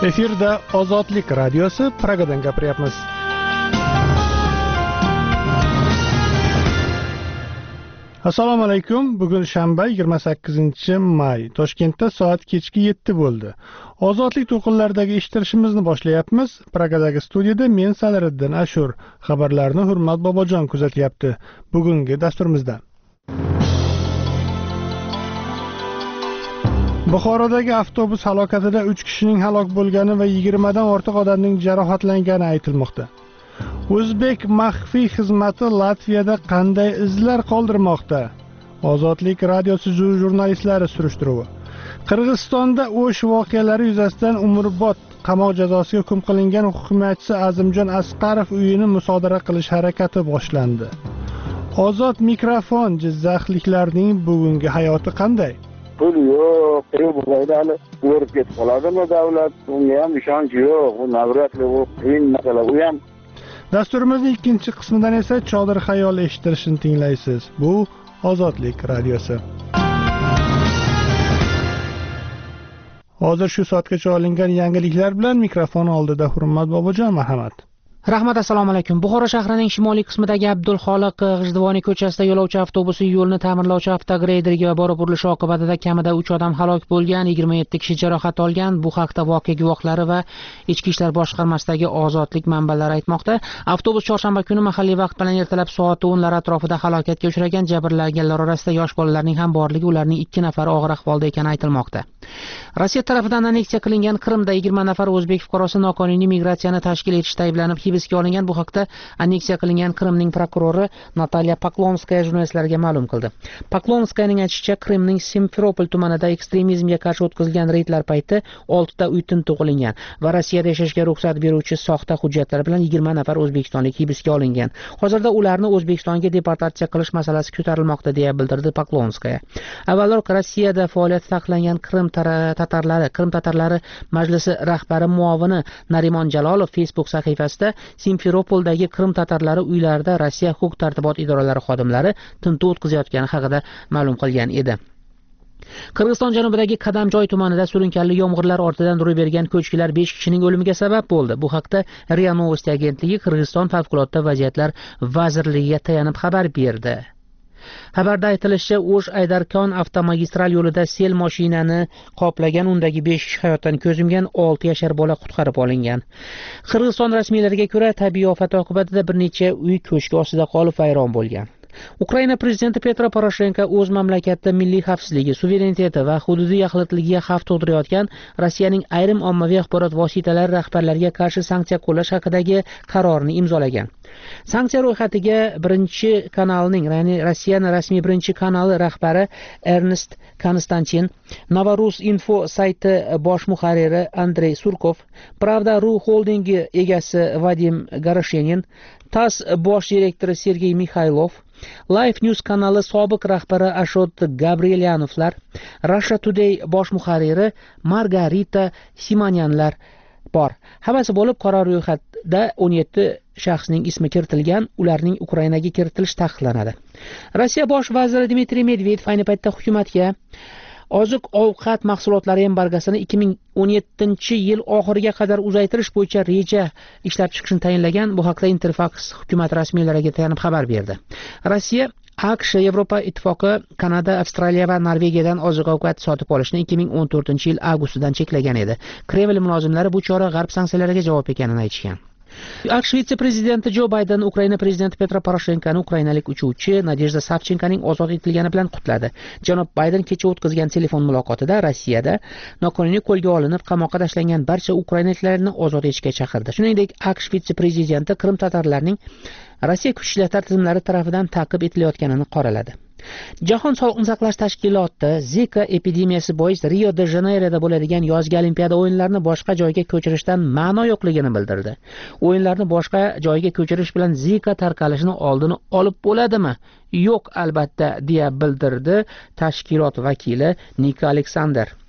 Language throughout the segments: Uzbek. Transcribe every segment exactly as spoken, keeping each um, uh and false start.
Efirda Ozodlik radiosi Pragadan gapiryapmiz. Assalomu alaykum. Bugun shanba yigirma sakkizinchi may. Toshkentda soat kechki yetti bo'ldi. Ozodlik to'lqinlaridagi eshittirishimizni boshlayapmiz. Pragadagi studiyada men Salariddin Ashur. Xabarlarni Hurmat Bobojon kuzatyapti. Bugungi dasturimizda Buxorodagi avtobus halokatida uch kishining halok bo'lgani va yigirma dan ortiq odamning jarohatlangani aytilmoqda. O'zbek maxfiy xizmati Latviyada qanday izlar qoldirmoqda? Ozodlik radiosi jurnalistlari surishtiruvi. Qirg'izistonda o'sh voqealari yuzasidan umrbod qamoq jazosiga hukm qilingan hukumatchi Azimjon Asqarov uyini musodara qilish harakati boshlandi. Ozod mikrofon. Jizzaxliklarning bugungi hayoti qanday? Pul yo'q, bu joyda hali o'rib ketib qoladimi davlat? Unga ham ishonch yo'q. Bu navratli, bu qiyin masala. U ham Dasturimizning ikkinchi qismidan esa Chodir xayol eshittirishini tinglaysiz. Bu Ozodlik radiosi. Hozir shu soatgacha olingan yangiliklar bilan mikrofon oldida Hurmat Bobojon Muhammad. Rahmat, assalomu alaykum. Buxoro shahrining shimoliy qismidagi Abdulxoliq G'ijduvoniy ko'chasida yo'lovchi avtobusi yo'lni ta'mirlovchi avtogreyderga borib urilishi oqibatida kamida uch odam halok bo'lgan, yigirma yetti kishi jarohat olgan. Bu haqda voqea guvohlari va Ichki ishlar boshqarmasidagi Ozodlik manbalari aytmoqda. Avtobus chorshanba kuni mahalliy vaqt bilan ertalab soat o'nlar atrofida halokatga uchragan. Jabrlanganlar orasida yosh bolalarning ham borligi, ularning ikki nafari og'ir ahvolda ekani aytilmoqda. Rossiya tomonidan anneksiya qilingan Qrimda yigirma nafar o'zbek fuqarosi noqonuniy migratsiyani tashkil etishda ayblanib hibsga olingan. Bu haqda anneksiya qilingan Qrimning prokurori Natalya Poklonskaya jurnalistlarga ma'lum qildi. Poklonskayaning aytishicha, Qrimning Simferopol tumanida ekstremizmga qarshi o'tkazilgan reydlar payti olti ta uy tintuv qilingan va Rossiyada yashashga ruxsat beruvchi soxta hujjatlar bilan yigirma nafar o'zbekistonlik hibsga olingan. Hozirda ularni O'zbekistonga deportatsiya qilish masalasi ko'tarilmoqda, deya bildirdi Poklonskaya. Avvalroq Rossiyada faoliyati taqiqlangan Qrim tatarlari, Qrim tatarlari majlisi rahbari muovini Narimon Jalolov Facebook sahifasida Simferopoldagi Qrim tatarlari uylarida Rossiya huquq-tartibot idoralari xodimlari tintuv o'tkazayotgani haqida ma'lum qilgan edi. Qirg'iziston janubidagi Qadamjoy tumanida surunkali yomg'irlar ortidan ro'y bergan ko'chkilar besh kishining o'limiga sabab bo'ldi. Bu haqda RIA Novosti agentligi Qirg'iziston favqulodda vaziyatlar vazirligiga tayanib xabar berdi. Xabarda aytilishicha, O'sh-Aydarkon avtomagistral yo'lida sel mashinani qoplagan, undagi besh kishi hayotdan ko'z yumgan, olti yashar bola qutqarib olingan. Qirg'iziston rasmiylariga ko'ra, tabiiy ofat oqibatida bir necha uy ko'chki ostida qolib vayron bo'lgan. Ukraina prezidenti Petro Poroshenko o'z mamlakatida milliy xavfsizligi, suvereniteti va hududiy yaxlitligiga xavf tug'dirayotgan Rossiyaning ayrim ommaviy axborot vositalari rahbarlariga qarshi sanksiya qo'llash haqidagi qarorni imzolagan. Sanksiya ro'yxatiga birinchi kanalning, ya'ni Rossiyaning rasmiy birinchi kanali rahbari Ernest Konstantin, Novorus Info sayti bosh muharriri Andrey Surkov, Pravda.ru holdingi egasi Vadim Goroshenin, TASS bosh direktori Sergey Mikhailov, Life News kanali sobiq rahbari Ashot Gabrielyanovlar, Russia Today bosh muharriri Margarita Simonyanlar bor. Hammasi bo'lib, qaror ro'yxatida o'n yetti shaxsning ismi kiritilgan, ularning Ukrainaga kiritilishi taqiqlanadi. Rossiya bosh vaziri Dmitriy Medvedev ayni paytda hukumatga oziq-ovqat mahsulotlari embargosini ikki ming o'n yettinchi yil oxiriga qadar uzaytirish bo'yicha reja ishlab chiqishni tayinlagan. Bu haqda Interfax hukumat rasmiylariga tayanib xabar berdi. Rossiya AQSh, Yevropa Ittifoqi, Kanada, Avstraliya va Norvegiyadan oziq-ovqat sotib olishni ikki ming o'n to'rtinchi yil avgustidan cheklagan edi. Kreml mulozimlari bu chora g'arb sanksiyalariga javob ekanini aytishgan. AQSh vitse-prezidenti Jo Bayden Ukraina prezidenti Petro Poroshenkoni ukrainalik uchuvchi Nadejda Savchenkoning ozod etilgani bilan qutladi. Janob Bayden kecha o'tkazgan telefon muloqotida Rossiyada noqonuniy qo'lga olinib qamoqqa tashlangan barcha ukrainaliklarni ozod etishga chaqirdi. Shuningdek, AQSh vitse-prezidenti Qrim tatarlarining Rossiya kuch ishlari tizimlari tarafidan ta'qib etilayotganini qoraladi. Jahon sog'liqni saqlash tashkiloti Zika epidemiyasi bois Rio de Janeyroda bo'ladigan yozgi olimpiada o'yinlarini boshqa joyga ko'chirishdan ma'no yo'qligini bildirdi. O'yinlarni boshqa joyga ko'chirish bilan Zika tarqalishini oldini olib bo'ladimi? Yo'q, albatta, deya bildirdi tashkilot vakili Nika Aleksander.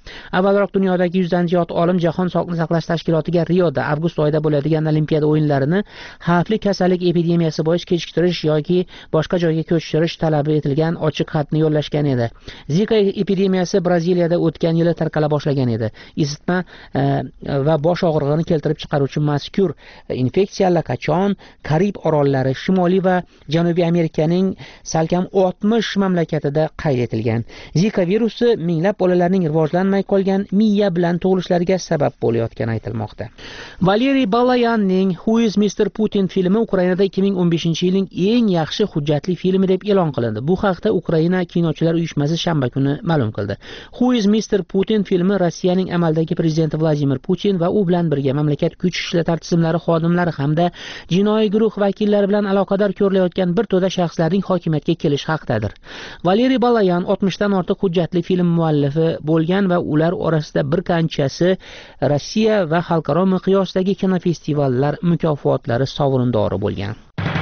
Avvalroq dunyodagi yuzdan ziyod olim Jahon sog'liqni saqlash tashkilotiga Rioda avgust oyida bo'ladigan Olimpiada o'yinlarini xavfli kasallik epidemiyasi bois kechiktirish yoki boshqa joyga ko'chirish talabi etilgan ochiq xatni yo'llashgan edi. Zika epidemiyasi Braziliyada o'tgan yili tarqala boshlagan edi. Isitma va bosh og'rig'ini keltirib chiqaruvchi mazkur infeksiya allaqachon Karib orollari, Shimoliy va Janubiy Amerikaning salkam oltmish mamlakatida qayd etilgan. Zika virusi minglab bolalarning rivojlanmay qolgan miya bilan tug'ilishlariga sabab bo'layotgani aytilmoqda. Valeriy Balayanning Who is mister Putin filmi Ukrainada ikki ming o'n beshinchi yilning eng yaxshi hujjatli filmi deb e'lon qilindi. Bu haqda Ukraina kinochilar uyushmasi shanba kuni ma'lum qildi. Who is mister Putin filmi Rossiyaning amaldagi prezidenti Vladimir Putin va u bilan birga mamlakat kuch ishlatar tizimlari xodimlari hamda jinoiy guruh vakillari bilan aloqador ko'rilayotgan bir to'da shaxslarning hokimiyatga kelish haqidadir. Valeriy Balayan oltmishdan ortiq hujjatli film muallifi bo'lgan va ular orasida bir qanchasi Rossiya va xalqaro miqyosdagi kinofestivallar mukofotlari sovrindori bo'lgan.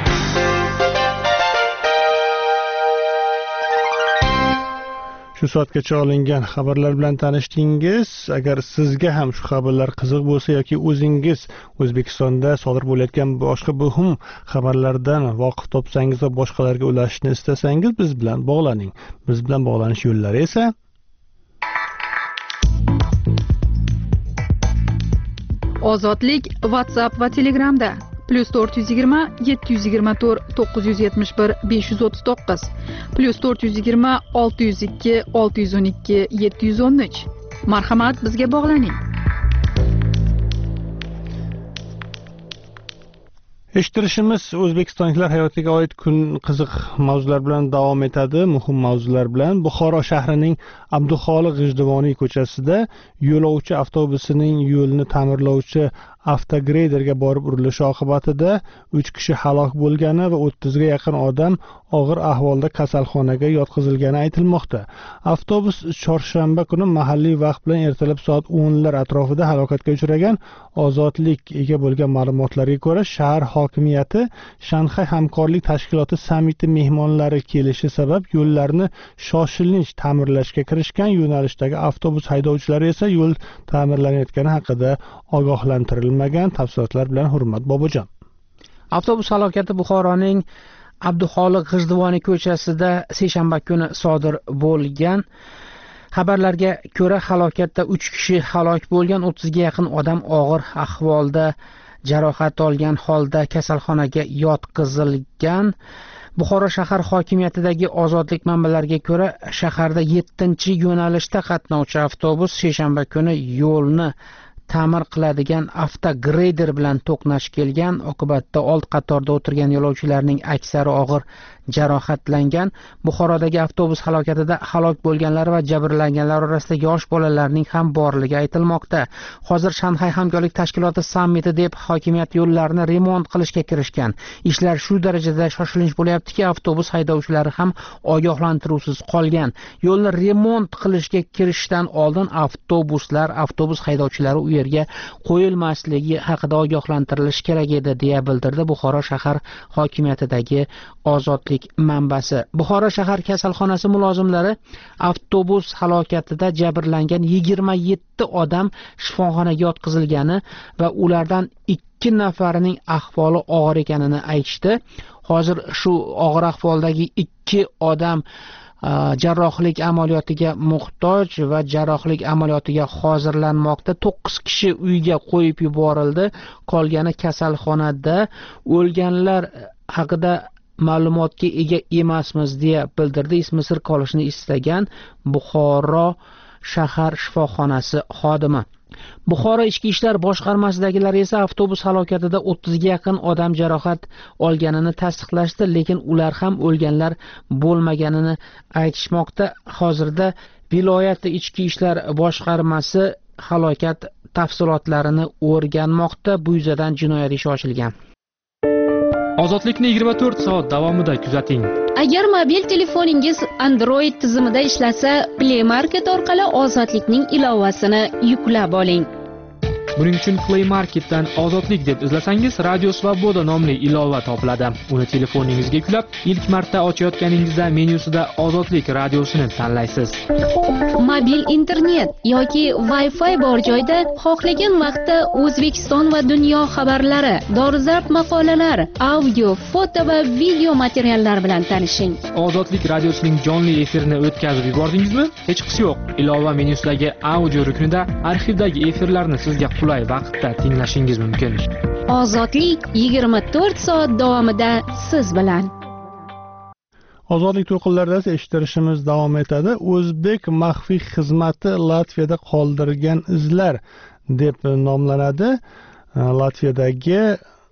Shu soatgacha olingan xabarlar bilan tanishdingiz. Agar sizga ham shu xabarlar qiziq bo'lsa yoki o'zingiz O'zbekistonda sodir bo'layotgan boshqa muhim xabarlardan voqif topsangiz va boshqalarga ulashishni istasangiz biz bilan bog'laning. Biz bilan bog'lanish yo'llari esa Ozodlik WhatsApp va Telegramda plus to'rt yuz yigirma yetti yuz yigirma to'rt to'qqiz yuz yetmish bir besh yuz o'ttiz to'qqiz plus to'rt yuz yigirma olti yuz ikki olti yuz o'n ikki yetti yuz o'n uch. Marhamat, bizga bog'laning. Eshittirishimiz O'zbekistonliklar hayotiga oid kun qiziq mavzular bilan davom etadi. Muhim mavzular bilan Buxoro shahrining Abduxoliq G'ijduvoniy ko'chasida yo'lovchi avtobusining yo'lni ta'mirlovchi avtogreyderga borib urilishi oqibatida uch kishi halok bo'lgani va o'ttizga yaqin odam og'ir ahvolda kasalxonaga yotqizilgani aytilmoqda. Avtobus chorshanba kuni mahalliy vaqt bilan ertalab soat o'nlar atrofida halokatga uchragan. Ozodlik ega bo'lgan ma'lumotlarga ko'ra, shahar hokimiyati Shanxay hamkorlik tashkiloti samiti mehmonlari kelishi sabab yo'llarni shoshilinch ta'mirlashga kirishgan. Yo'nalishdagi avtobus haydovchilari esa yo'l ta'mirlanayotgani haqida ogohlantirilmagan. Tafsilotlar bilan Hurmat Bobojon. Avtobus halokati Buxoroning Abduxoliq G'ijduvoniy ko'chasida seshanba kuni sodir bo'lgan. Xabarlarga ko'ra, halokatda uch kishi halok bo'lgan, o'ttizga yaqin odam og'ir ahvolda jarohat olgan holda kasalxonaga yotqizilgan. Buxoro shahar hokimiyatidagi ozodlik manbalariga ko'ra, shaharda yettinchi yo'nalishda qatnovchi avtobus seshanba kuni yo'lni ta'mir qiladigan avtogreyder bilan to'qnash kelgan. Oqibatda old qatorda o'tirgan yo'lovchilarning aksari og'ir jarohatlangan. Buxorodagi avtobus halokatida halok bo'lganlar va jabrlanganlar orasida yosh bolalarning ham borligi aytilmoqda. Hozir Shanxay hamkorlik tashkiloti sammiti deb hokimiyat yo'llarni remont qilishga kirishgan. Ishlar shu darajada shoshilinch bo'lyaptiki, avtobus haydovchilari ham ogohlantiruvsiz qolgan. Yo'lni remont qilishga kirishdan oldin avtobuslar, avtobus haydovchilari u yerga qo'yilmasligi haqida ogohlantirilishi kerak edi, deya bildirdi Buxoro shahar hokimiyatidagi ozodlik manbasi. Buxoro shahar kasalxonasi mulozimlari avtobus halokatida jabrlangan yigirma yetti odam shifoxonaga yotqizilgani va ulardan ikki nafarining ahvoli og'ir ekanini aytishdi. Hozir shu og'ir ahvoldagi ikki odam jarrohlik amaliyotiga muhtoj va jarrohlik amaliyotiga hozirlanmoqda. to'qqiz kishi uyga qo'yib yuborildi, qolgani kasalxonada. O'lganlar haqida ma'lumotga ega emasmiz deya bildirdi ismi sir qolishni istagan Buxoro shahar shifoxonasi xodimi. Buxoro ichki ishlar boshqarmasidagilar esa avtobus halokatida o'ttizga yaqin odam jarohat olganini tasdiqlashdi, lekin ular ham o'lganlar bo'lmaganini aytishmoqda. Hozirda viloyat ichki ishlar boshqarmasi halokat tafsilotlarini o'rganmoqda. Bu yuzasidan jinoyat ishi ochilgan. Ozodlikni yigirma to'rt soat davomida kuzating. Agar mobil telefoningiz Android tizimida ishlasa, Play Market orqali Ozodlikning ilovasini yuklab oling. Buning uchun Play Marketdan Ozodlik deb izlasangiz, Radio Svoboda nomli ilova topiladi. Uni telefoningizga yuklab, ilk marta ochayotganingizda menyusida Ozodlik radiosini tanlaysiz. Mobil internet yoki Wi-Fi bor joyda xohlagan vaqtda O'zbekiston va dunyo xabarlari, dolzarb maqolalar, audio, foto va video materiallar bilan tanishing. Ozodlik radiosining jonli efirini o'tkazib yubordingizmi? Hech qisi yo'q. Ilova menyusidagi audio ruknida arxivdagi efirlarni sizga qulay vaqtda tinglashingiz mumkin. Ozodlik yigirma to'rt soat davomida siz bilan. Ozodlik to'lqinlarida eshittirishimiz davom etadi. O'zbek maxfiy xizmati Latviyada qoldirgan izlar deb nomlanadi. Latviyadagi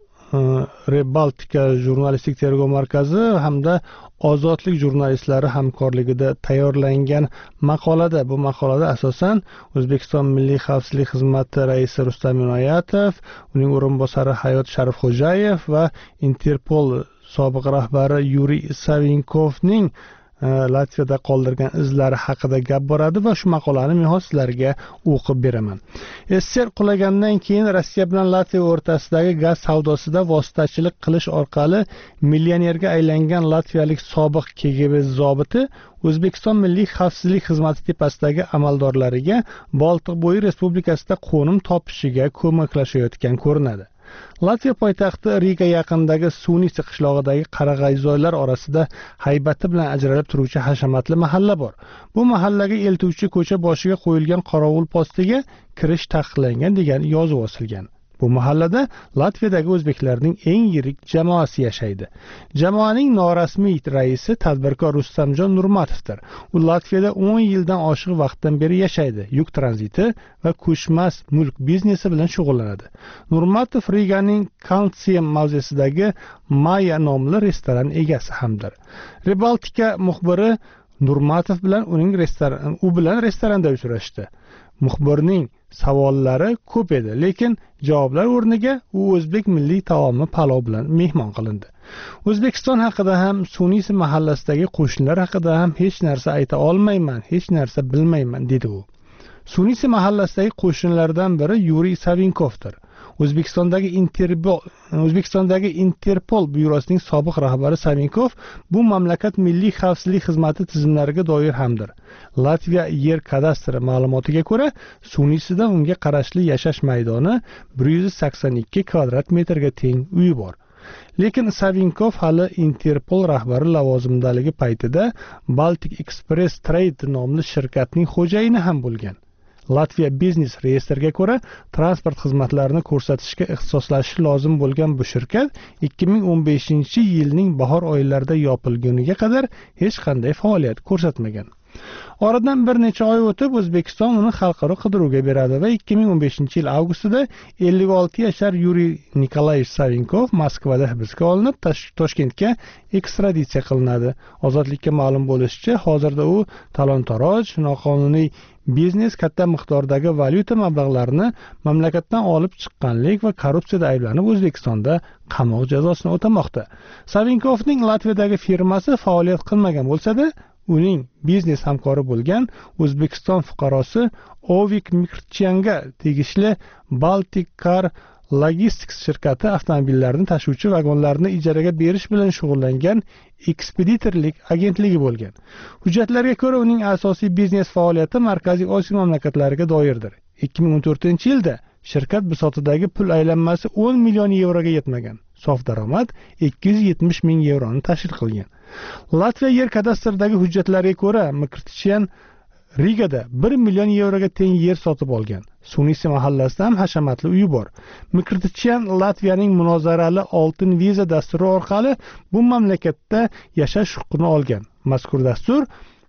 Rebaltika jurnalistik tergov markazi hamda Ozodlik jurnalistlari hamkorligida tayyorlangan maqolada, bu maqolada asosan O'zbekiston Milliy xavfsizlik xizmati raisi Rustam Inoyatov, uning o'rinbosari Hayot Sharifxo'jayev va Interpol sobiq rahbari Yuriy Savinkovning Latviyada qoldirgan izlari haqida gap boradi va shu maqolani men hozir sizlarga o'qib beraman. S S R qulagandan keyin Rossiya bilan Latviya o'rtasidagi gaz savdosida vositachilik qilish orqali millionerga aylangan latviyalik sobiq K G B zobiti O'zbekiston Milliy xavfsizlik xizmati tepasidagi amaldorlariga Boltiqbo'yi respublikasida qo'nim topishiga ko'maklashayotgan ko'rinadi. Latviya poytaxti Riga yaqinidagi Sunisi qishlog'idagi qarag'ayzoylar orasida haybati bilan ajralib turuvchi hashamatli mahalla bor. Bu mahallaga eltuvchi ko'cha boshiga qo'yilgan qorovul postiga kirish taqiqlangan degan yozuv osilgan. Bu mahallada Latviyadagi o'zbeklarning eng yirik jamoasi yashaydi. Jamoaning norasmiy raisi tadbirkor Rustamjon Nurmatovdir. U Latviyada o'n yildan oshiq vaqtdan beri yashaydi. Yuk tranziti va ko'chmas mulk biznesi bilan shug'ullanadi. Nurmatov Riganing Kalsiyum mavzesidagi Maya nomli restoran egasi hamdir. Rebaltika muxbiri Nurmatov bilan uning restoran u bilan restoranda uchrashdi. Muxbirning savollari ko'p edi, lekin javoblar o'rniga u o'zbek milliy taomi palov bilan mehmon qilindi. O'zbekiston haqida ham, Sunisi mahallasidagi qo'shnilar haqida ham hech narsa ayta olmayman, hech narsa bilmayman dedi u. Sunisi mahallasidagi qo'shnilardan biri Yuriy Savinkovdir. O'zbekistondagi Interpol O'zbekistondagi Interpol byurosining sobiq rahbari Savinkov bu mamlakat milliy xavfsizlik xizmati tizimlariga doir hamdir. Latviya yer kadastri ma'lumotiga ko'ra, Sunisida unga qarashli yashash maydoni bir yuz sakson ikki kvadrat metrga teng uyi bor. Lekin Savinkov hali Interpol rahbari lavozimidaligi paytida Baltic Express Trade nomli shirkatning xo'jayini ham bo'lgan. Latviya biznes reyestriga ko'ra, transport xizmatlarini ko'rsatishga ixtisoslashishi lozim bo'lgan bu shirkat ikki ming o'n beshinchi yilning bahor oylarida yopilguniga qadar hech qanday faoliyat ko'rsatmagan. Oradan bir necha oy o'tib, O'zbekiston uni xalqaro qidiruvga beradi va ikki ming o'n beshinchi yil avgustida ellik olti yashar Yuriy Nikolayevich Savinkov Moskvada hibsga olinib, Toshkentga ekstraditsiya qilinadi. Ozodlikka ma'lum bo'lishicha, hozirda u talon-taroj, noqonuniy biznes, katta miqdordagi valyuta mablag'larini mamlakatdan olib chiqqanlik va korrupsiyada ayblanib O'zbekistonda qamoq jazosini o'tamoqda. Savinkovning Latviyadagi firmasi faoliyat qilmagan bo'lsa-da, uning biznes hamkori bo'lgan O'zbekiston fuqarosi Ovik Mikrtyanga tegishli Baltic Car Logistics shirkati avtomobillarni tashuvchi vagonlarni ijaraga berish bilan shug'ullangan ekspeditorlik agentligi bo'lgan. Hujjatlarga ko'ra, uning asosiy biznes faoliyati Markaziy Osiyo mamlakatlariga doirdir. ikki ming o'n to'rtinchi yilda shirkat bisotidagi pul aylanmasi o'n million yevroga yetmagan. Sof daromad ikki yuz yetmish ming yevroni tashkil qilgan. Latviya yer kadastridagi hujjatlarga ko'ra, Mikrtyan Rigada bir million yevroga teng yer sotib olgan. Sunisi mahallasida ham hashamatli uyi bor. Mikrtyan Latviyaning munozarali oltin viza dasturi orqali bu mamlakatda yashash huquqini olgan. Mazkur dastur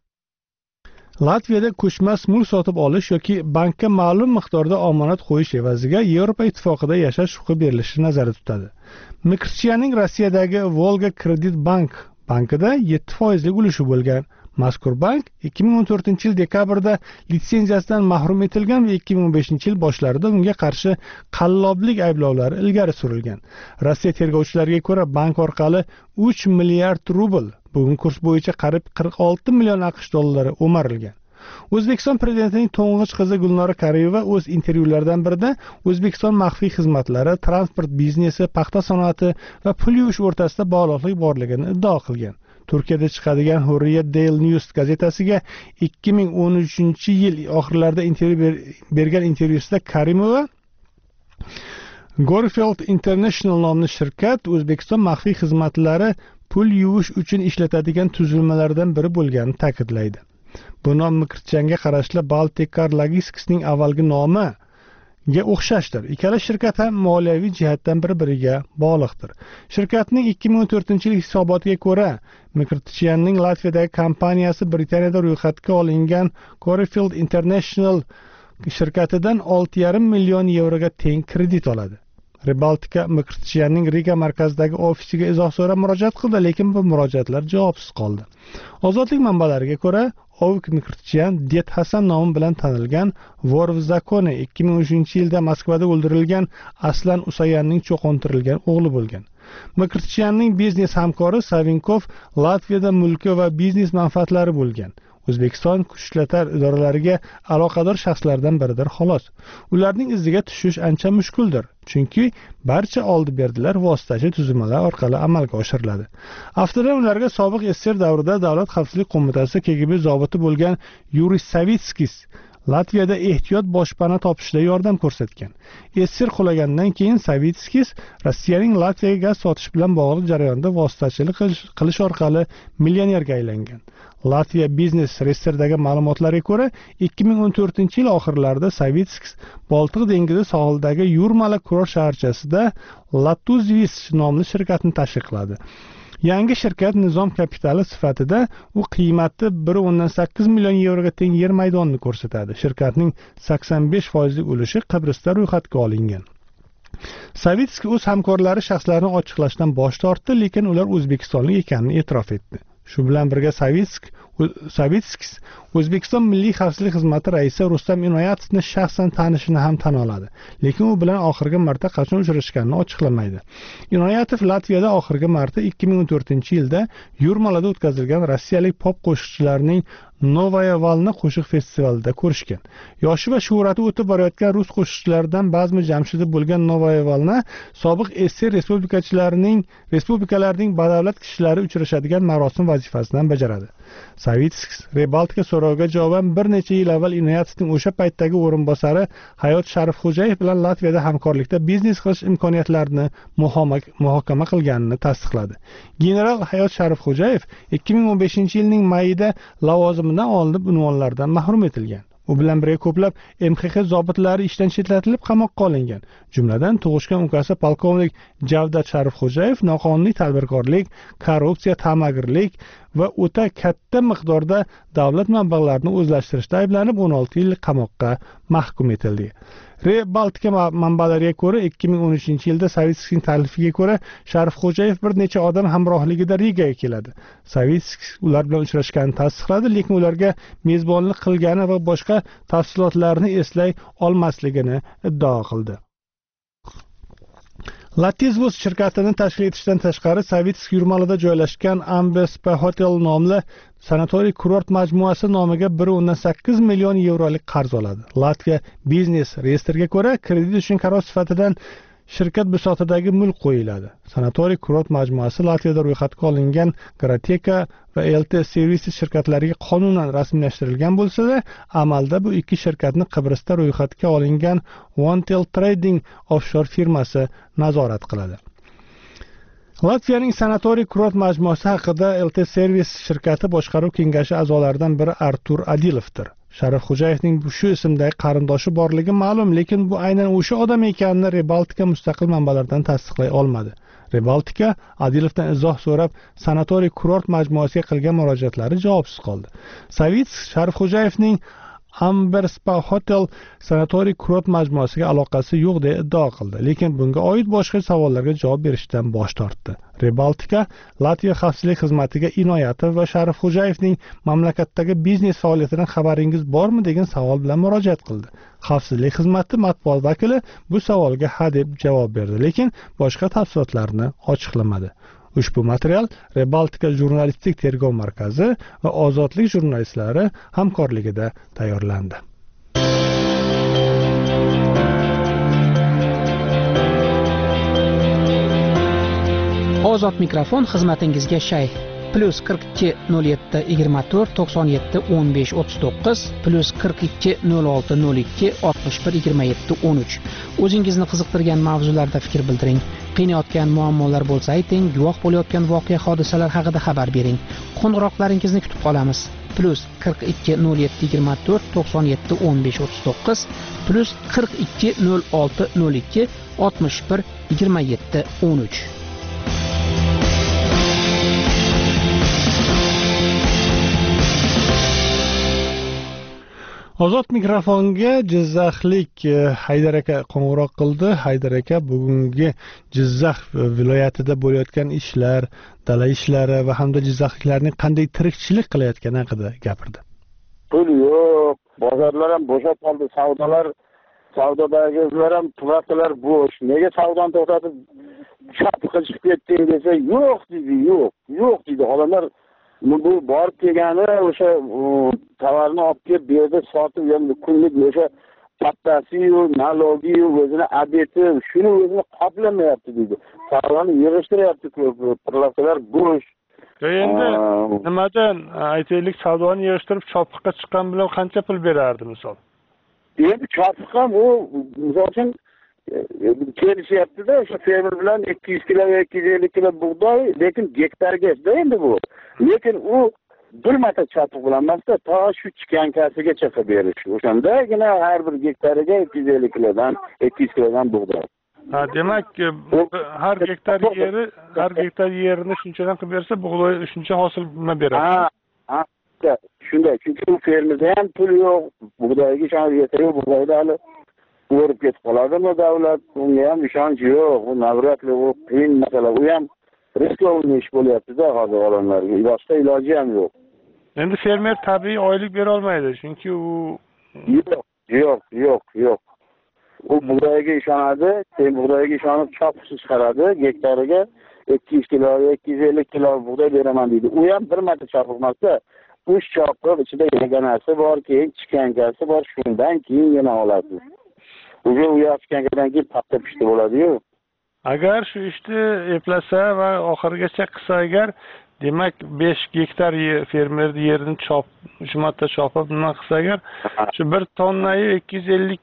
Latviyada ko'chmas mulk sotib olish yoki bankka ma'lum miqdorda omonat qo'yish evaziga Yevropa ittifoqida yashash huquqi berilishini nazarda tutadi. Mikrtyanning Rossiyadagi Volga Kredit Bank bankida yetti foizlik ulushi bo'lgan. Mazkur bank ikki ming o'n to'rtinchi yil dekabrda litsenziyasidan mahrum etilgan va ikki ming o'n beshinchi yil boshlarida unga qarshi qalloblik ayblovlari ilgari surilgan. Rossiya tergovchilariga ko'ra, bank orqali uch milliard rubl, bugun kurs bo'yicha qariyb qirq olti million AQSh dollari o'marilgan. O'zbekiston prezidentining to'ng'ich qizi Gulnora Karimova o'z intervyularidan birida O'zbekiston maxfiy xizmatlari, transport biznesi, paxta sanoati va pul yuvish o'rtasida bog'liqlik borligini iddao qilgan. Turkiyada chiqadigan Hurriyet Daily News gazetasiga ikki ming o'n uchinchi yil oxirlarida intervyu bergan intervyusida Karimova Gorefield International nomli shirkat O'zbekiston maxfiy xizmatlari pul yuvish uchun ishlatadigan tuzilmalardan biri bo'lganini ta'kidlaydi. Bu nom Mikrtchanga qarashli Baltic Car Logistics'ning avvalgi nomiga o'xshashdir. Ikkala shirkat ham moliyaviy jihatdan bir-biriga bog'liqdir. Shirkatning ikki ming o'n to'rtinchi yil hisobotiga ko'ra, Mikrtchyanning Latviyadagi kompaniyasi Britaniyada ro'yxatga olingan Gorefield International shirkatidan olti yarim million yevroga teng kredit oladi. Rebaltika Mikrtchyanning Riga markazidagi ofisiga izoh so'rab murojaat qildi, lekin bu murojaatlar javobsiz qoldi. Ozodlik manbalariga ko'ra, Ovik Mikrtchyan Det Hasan nomi bilan tanilgan Vor v zakoni ikki ming uchinchi yilda Moskvada o'ldirilgan Aslan Usayanning cho'qintirilgan o'g'li bo'lgan. Mikrtchyanning biznes hamkori Savinkov Latviyada mulki va biznes manfaatlari bo'lgan. O'zbekiston kuch ishlatma idoralariga aloqador shaxslardan biridir xolos. Ularning iziga tushish ancha mushkuldir, chunki barcha oldi-berdilar vositachi tuzilmalar orqali amalga oshiriladi. Aftidan ularga sobiq S S R davrida Davlat xavfsizlik qo'mitasi K G B zobiti bo'lgan Yuriy Savitskis Latviyada ehtiyot boshpana topishda yordam ko'rsatgan. S S R qulagandan keyin Savitskis Rossiyaning Latviyaga gaz sotish bilan bog'liq jarayonda vositachilik qilish orqali millionerga aylangan. Latviya Business Register'dagi ma'lumotlarga ko'ra, ikki ming o'n to'rtinchi yil oxirlarida Savitskis Boltiq dengizi sohilidagi Yurmala kurort shaharchasida Latuzvis nomli shirkatni tashkil qiladi. Yangi shirkat nizom kapitali sifatida u qiymati bir o'ndan sakkiz million yevroga teng yer maydonini ko'rsatadi. Shirkatning sakson besh foizlik ulushi Qibrosda ro'yxatga olingan. Savitskiy o'z hamkorlari shaxslarini ochiqlashdan bosh tortdi, lekin ular o'zbekistonlik ekanini e'tirof etdi. Shu bilan birga Savitskiy Savitskis O'zbekiston Milliy xavfsizlik xizmati raisi Rustam Inoyatovni shaxsan tanishini ham tan oladi, lekin u bilan oxirgi marta qachon uchrashganini ochiqlamaydi. Inoyatov Latviyada oxirgi marta ikki ming o'n to'rtinchi yilda Yurmalada o'tkazilgan rossiyalik pop qo'shiqchilarining Novaya Valna qo'shiq festivalida ko'rishgan. Yoshi va shuhrati o'tib borayotgan rus qo'shiqchilaridan Bazmi Jamshidov bo'lgan Novaya Valna sobiq S S R respublikachilarining respublikalarining badavlat kishilari uchrashadigan marosim vazifasidan bajaradi. Savitskis Rebaltika so'roviga javoban bir necha yil avval Inoyatovning o'sha paytdagi o'rinbosari Hayot Sharifxo'jayev bilan Latviyada hamkorlikda biznes qilish imkoniyatlarini muhokama qilganini tasdiqladi. General Hayot Sharifxo'jayev ikki ming o'n beshinchi yilning mayida lavozimidan olinib, unvonlardan mahrum etilgan. U bilan birga ko'plab M X X zobitlari ishdan chetlatilib qamoqqa olingan. Jumladan tug'ishgan ukasi polkovnik Javdat Sharifxo'jayev noqonuniy tadbirkorlik, korrupsiya, ta'magirlik va o'ta katta miqdorda davlat mablag'larini o'zlashtirishda ayblanib o'n olti yil qamoqqa mahkum etildi. Rebaltika manbalariga ko'ra, ikki ming o'n uchinchi yilda Savitskiyning taklifiga ko'ra Sharifxo'jayev bir necha odam hamrohligida Rigaga keladi. Savitskiy ular bilan uchrashganini tasdiqladi, lekin ularga mezbonlik qilgani va boshqa tafsilotlarni eslay olmasligini iddao qildi. Latizvus shirkatini tashkil etishdan tashqari, Savitskiy Yurmalada joylashgan Ambespa Hotel nomli sanatoriy kurort majmuasi nomiga bir o'ndan sakkiz million yevrolik qarz oladi. Latviya Business Register'ga ko'ra, kredit uchun qaror sifatida shirkat bisotidagi mulk qo'yiladi. Sanatoriy kurort majmuasi Latviyada ro'yxatga olingan Grateka va L T Services shirkatlariga qonunan rasmiylashtirilgan bo'lsa-da, amalda bu ikki shirkatni Qibrosda ro'yxatga olingan OneTel Trading offshore firmasi nazorat qiladi. Latviyaning sanatoriy kurort majmuasi haqida L T Service shirkati boshqaruv kengashi a'zolaridan biri Artur Adilovdir. Sharifxo'jayevning shu ismdagi qarindoshi borligi ma'lum, lekin bu aynan o'sha odam ekanini Rebaltika mustaqil manbalardan tasdiqlay olmadi. Rebaltika Adilovdan izoh so'rab, sanatoriy kurort majmuasiga qilgan murojaatlari javobsiz qoldi. Savitskiy Sharifxo'jayevning Amberspa Hotel sanatoriy kurort majmuasiga aloqasi yo'q deb iddao qildi, lekin bunga oid boshqa savollarga javob berishdan bosh tortdi. Rebaltika Latviya xavfsizlik xizmatiga Inoyatov va Sharifxo'jayevning mamlakatdagi biznes faoliyatidan xabaringiz bormi degan savol bilan murojaat qildi. Xavfsizlik xizmati matbuot vakili bu savolga ha deb javob berdi, lekin boshqa tafsilotlarni ochiqlamadi. Ushbu material Rebaltika jurnalistik tergov markazi va Ozodlik jurnalistlari hamkorligida tayyorlandi. Ozod mikrofon xizmatingizga shay. Plus qirq ikki nol yetti yigirma to'rt to'qson yetti o'n besh o'ttiz to'qqiz, plus qirq ikki nol olti nol ikki oltmish bir yigirma yetti o'n uch. O'zingizni qiziqtirgan mavzularda fikr bildiring. Qiynayotgan muammolar bo'lsa ayting, guvoh bo'layotgan voqea hodisalar haqida xabar bering. Qo'ng'iroqlaringizni kutib qolamiz. Plus qirq ikki nol yetti yigirma to'rt to'qson yetti o'n besh o'ttiz to'qqiz, plus qirq ikki nol olti nol ikki oltmish bir yigirma yetti o'n uch. Ozod mikrofonga Jizzaxlik Haydar aka qo'ng'iroq qildi. Haydar aka bugungi Jizzax viloyatida bo'layotgan ishlar, dala ishlari va hamda jizzaxliklarning qanday tirikchilik qilayotgani haqida gapirdi. Pul yo'q, bozorlar ham bo'shab qoldi, savdolar, savdodagi izlar ham turarsalar bo'sh. Nega savdoni to'xtatib chop qilib ketding desa, yo'q deydi, yo'q, yo'q deydi. Odamlar bu borib kelgani o'sha tovarni olib kelib bu yerda sotib, endi kunlik o'sha pattasi-yu, nalogi-yu, o'zini adeti, shuni o'zini qoplamayapti deydi. Tovarni yig'ishtiryapti, plastiklar bo'sh. Endi nimadan aytaylik, savdoni yig'ishtirib chopiqqa chiqqan bilan qancha pul berardi misol? Endi chopiq ham u misol uchun kelishyapti-da, o'sha fermer bilan ikki yuz kilo va ikki yuz ellik kilo bug'doy, lekin gektarga-da endi bu. Lekin u bir marta chopiq bilan emasda, to shu chikankasigacha qilib berish. O'shandagina har bir gektariga ikki yuz ellik kilodan, ikki yuz kilodan bug'doy. Ha, demak, har gektar yeri, har gektar yerini shunchadan qilib bersa, bug'doy shuncha hosil nima beradi? Ha, ha, shunday. Chunki u fermerda ham pul yo'q, bug'doyga ishonib yetadi, bug'doyda hali o'rib ketib qoladimi davlat? Unga ham ishonch yo'q. U navratli, u qiyin masala. U ham riskli ish bo'lyapti-da hozir odamlarga. Boshqa iloji ham yo'q. Endi fermer tabiiy oylik bera olmaydi, chunki u yo'q, yo'q, yo'q, yo'q. U bug'doyga ishonadi, sen bug'doyga ishonib chopishni chiqaradi, gektariga ikki yuz kilo, ikki yuz ellik kilo bug'doy beraman deydi. U ham bir marta chopilmasa, uch chopiq ichida yaganasi bor, keyin chikankasi bor, shundan keyingina oladi. O'sha u yoshgandan keyin patta pishti bo'ladi-yu. Agar shu ishni eplasa va oxirigacha qilsa agar, demak besh gektar fermer yerini chop, uch marta chopib nima qilsa agar, shu bir tonnai ikki yuz ellik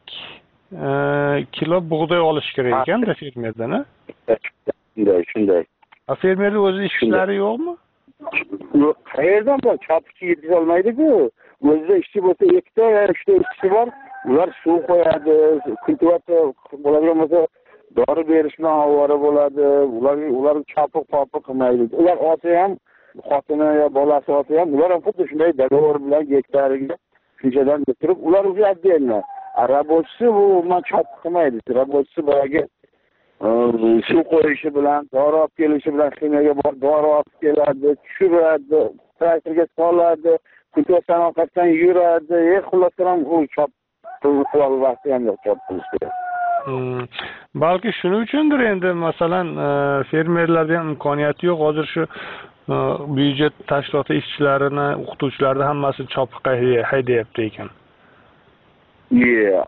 kilo bug'doy olish kerak ekan-da fermerdan, ha? Shunday, shunday. A fermerning o'zi ishlari yo'qmi? Yo'q, qayerdan bor? Chopishga yetish olmaydi-ku. O'zida ishchi bo'lsa, ikkita va uchta ishchi bor. Ular suv qo'yadi, kultivatsiya bo'ladigan bo'lsa, dori berish bilan ovora bo'ladi. Ular ular chopiq popiq qilmaydi. Ular olsa ham, xotini yo bolasi olsa ham, ular ham xuddi shunday dogovor bilan gektariga shunchadan turib, ular o'zi отдельно. A rabochisi bu umuman chopiq qilmaydi. Rabochisi boyagi suv qo'yishi bilan, dori olib kelishi bilan ximiyaga bor, dori olib keladi, tushiradi, traktorga soladi, kultivatsiya sanoqatdan yuradi. E, xullas ham u chop qilib vaqti ham yo'q chop qilishga. Balki shuning uchundir endi masalan fermerlarda ham imkoniyati yo'q. Hozir shu byudjet tashkiloti ishchilarini, o'qituvchilarni hammasini chopiqqa haydayapti ekan. Yeah.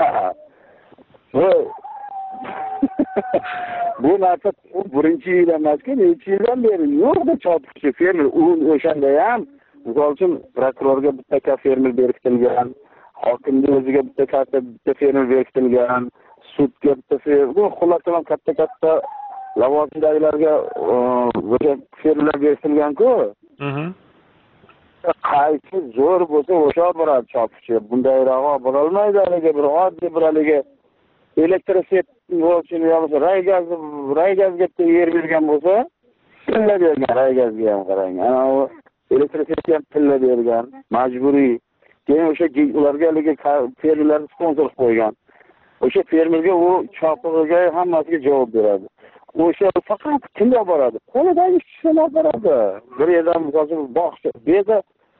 Bu narsa birinchi yil emas-ku, necha yildan beri yo'q-da chopiqchi fermer. U o'shanda ham misol uchun prokurorga bitta ka fermer berkitilgan, hokimning o'ziga bitta katta bitta fermer berkitilgan, sudga bitta fermer, xullas ham katta-katta lavozimdagilarga o'sha fermerlar berkitilgan-ku. Mhm. Qaysi zo'r bo'lsa o'sha boradi chopiqchi. Bundayrog'i borolmaydi, haliga bir oddiy bir haliga elektrisitet bo'lsin yoki raygaz raygazga yer bergan bo'lsa, pilla bergan raygazga ham qarang. Ana u elektrisitetga ham pilla bergan, majburiy. Keyin o'sha ularga haliga fermerlar sponsor qo'ygan. O'sha fermerga u chopiqiga hammasiga javob beradi. O'sha faqat kimga boradi? Qo'lidagi ishchilar boradi. Bir yerdan misol uchun bog'cha, bu yerda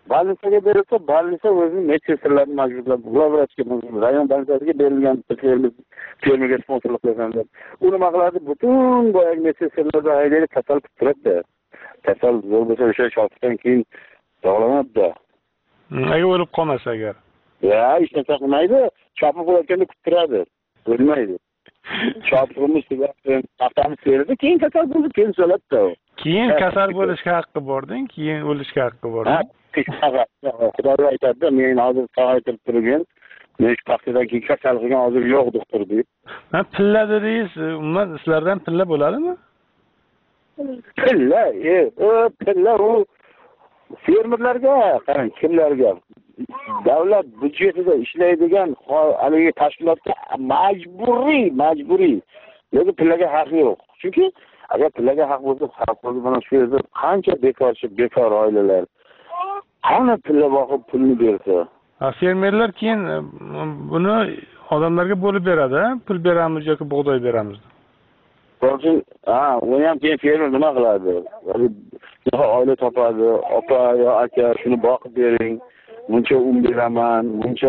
Больницаga berilsa, больница o'zining medsestrlarini majburlab, glavovrachga, rayon больницasiga berilgan fermer fermerga sponsorlik qilgan deb. U nima qiladi? Butun boyagi medsestrlarni haydaydi, kasal qilib turadi. Kasal bo'lsa o'sha shotdan keyin davolanadi. Agar o'lib qolmasa agar. Ya, hech narsa qilmaydi, chopib qo'yayotganda kutib turadi. O'lmaydi. Chopib qo'yib, haftani beradi, keyin kasal bo'lib, keyin so'ladi. Keyin kasal bo'lishga haqqi bording, keyin o'lishga haqqi bording. Xudoga aytadi, men hozir sog'aytirib turgan, men shu vaqtdan keyin kasal qilgan hozir yo'q doktor deb. Ha, pilla dedingiz, umuman sizlardan pilla bo'ladimi? Pilla, e, o pilla u fermerlarga, qarang, kimlarga? Davlat byudjetida ishlaydigan haligi tashkilotga majburiy, majburiy. Lekin pillaga haq yo'q. Chunki agar pillaga haq bo'lsa, haq bo'lsa mana shu yerda qancha bekorchi, bekor oilalar qani pilla boqib pulni bersa. Ha, fermerlar keyin buni odamlarga bo'lib beradi, pul beramiz yoki bug'doy beramiz. Lekin, ha, uni ham keyin fermer nima qiladi? Oila topadi, opa yo aka shuni boqib bering. Buncha un beraman, buncha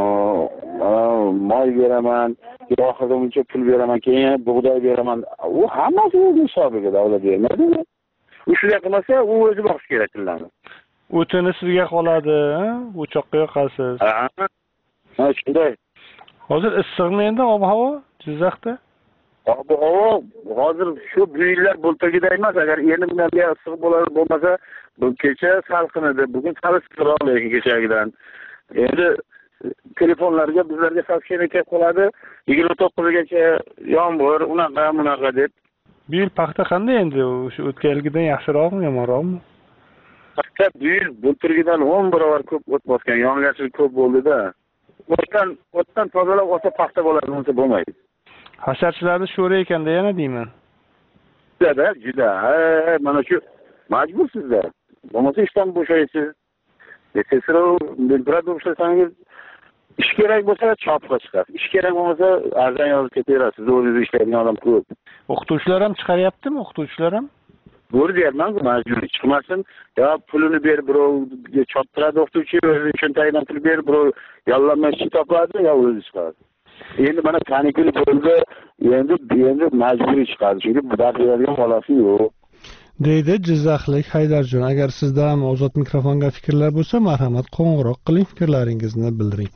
moy beraman, oxirida buncha pul beraman, keyin bug'doy beraman. U hammasi o'z hisobiga davlat bermaydi. U shunday qilmasa, u o'zi boqish kerak pullarni. O'tini sizga qoladi, o'choqqa yoqasiz. Ha, ha, shunday. Hozir issiqmi endi ob-havo Jizzaxda? Ob-havo hozir shu bu yillar bo'ltagida emas, agar endi bundan buyon issiq bo'ladi bo'lmasa, bu kecha salqin edi, bugun sal issiqroq lekin kechagidan. Endi telefonlarga bizlarga sochkani kelib qoladi, yigirma to'qqizgacha yomg'ir, unaqa, bunaqa deb. Bu yil paxta qanday endi? O'sha o'tgan yilgidan yaxshiroqmi, yomonroqmi? Paxta bu yil bo'ltirgidan o'n barobar ko'p o't bosgan, yog'ingarchilik ko'p bo'ldi-da. O'tdan, o'tdan tozalab olsa paxta bo'ladi, uncha bo'lmaydi. Hasharchilarni sho'ri ekanda yana deyman. Juda, juda. Ha, mana shu majbursizlar. Bo'lmasa ishdan bo'shaysiz. Desesro, bildiradi o'shasangiz ish kerak bo'lsa chopga chiqasiz. Ish kerak bo'lmasa arzon yozib ketaverasiz. O'zingiz ishlaydigan odam ko'p. O'qituvchilar ham chiqaryaptimi? O'qituvchilar ham? Bo'rdiyapman-ku, majburiy chiqmasin. Yo pulini ber, birovga choptiradi o'qituvchi, o'zi cho'ntagidan pul ber, birov yollanma ish topadi, yo o'zi chiqadi. Endi mana kanikul bo'ldi, endi endi majburiy chiqadi. Chunki bu daqiqalarga bolasi yo'q. Deydi Jizzaxlik Haydarjon. Agar sizda ham ozod mikrofonga fikrlar bo'lsa, marhamat qo'ng'iroq qiling, fikrlaringizni bildiring.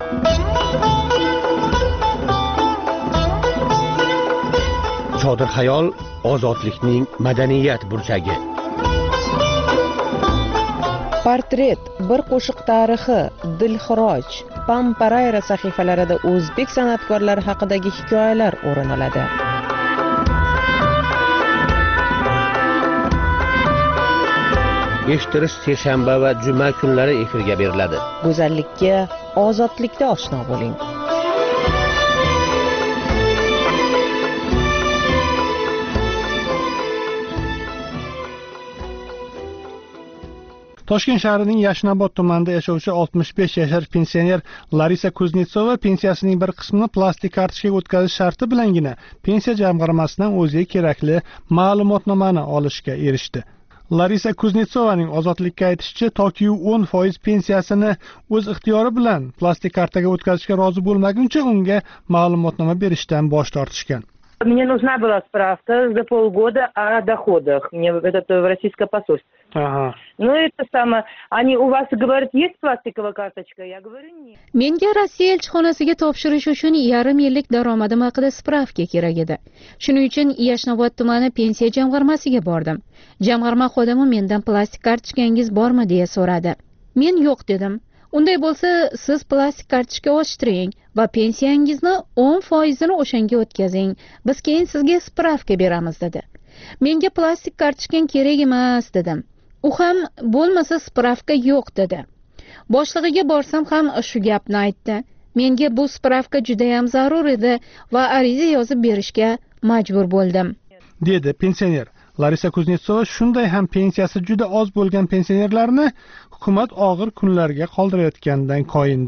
Chodir xayol ozodlikning madaniyat burchagi. Portret, bir qo'shiq tarixi, Dilxiroj, Pamparayra sahifalarida o'zbek san'atkorlari haqidagi hikoyalar o'rin oladi. Eshittirish seshanba va juma kunlari efirga beriladi. Go'zallikka ozodlikda oshno bo'ling. Toshkent shahrining Yashnobod tumanida yashovchi oltmish besh yashar pensioner Larisa Kuznetsova pensiyasining bir qismini plastik kartochkaga o'tkazish sharti bilangina pensiya jamg'armasidan o'ziga kerakli ma'lumotnomani olishga erishdi. Larisa Kuznetsovaning ozodlikka aytishicha, toki u o'n foiz pensiyasini o'z ixtiyori bilan plastik kartaga o'tkazishga rozi bo'lmaguncha unga ma'lumotnoma berishdan bosh tortishgan. Мне нужна была справка за полгода о доходах. Мне это в российское посольство. Ага. Ну это самое. Они у вас говорят, есть пластиковая карточка? Я говорю, нет. Menga Rossiya elchixonasiga topshirish uchun yarim yillik daromadim haqida spravka kerak edi. Shuning uchun Yashnobod tumani pensiya jamg'armasiga bordim. Jamg'arma xodimi mendan plastik kartochkangiz bormi deya so'radi. Men yo'q dedim. Unday bo'lsa, siz plastik kartochka ochtiring va pensiyangizni o'n foizini o'shanga o'tkazing. Biz keyin sizga spravka beramiz dedi. Menga plastik kartochkan kerak emas dedim. U ham bo'lmasa spravka yo'q dedi. Boshlig'iga borsam ham shu gapni aytdi. Menga bu spravka juda ham zarur edi va ariza yozib berishga majbur bo'ldim, dedi pensioner. Larisa Kuznetsova shunday ham pensiyasi juda oz bo'lgan pensionerlarni hukumat og'ir kunlarga qoldirayotganidan koyindi.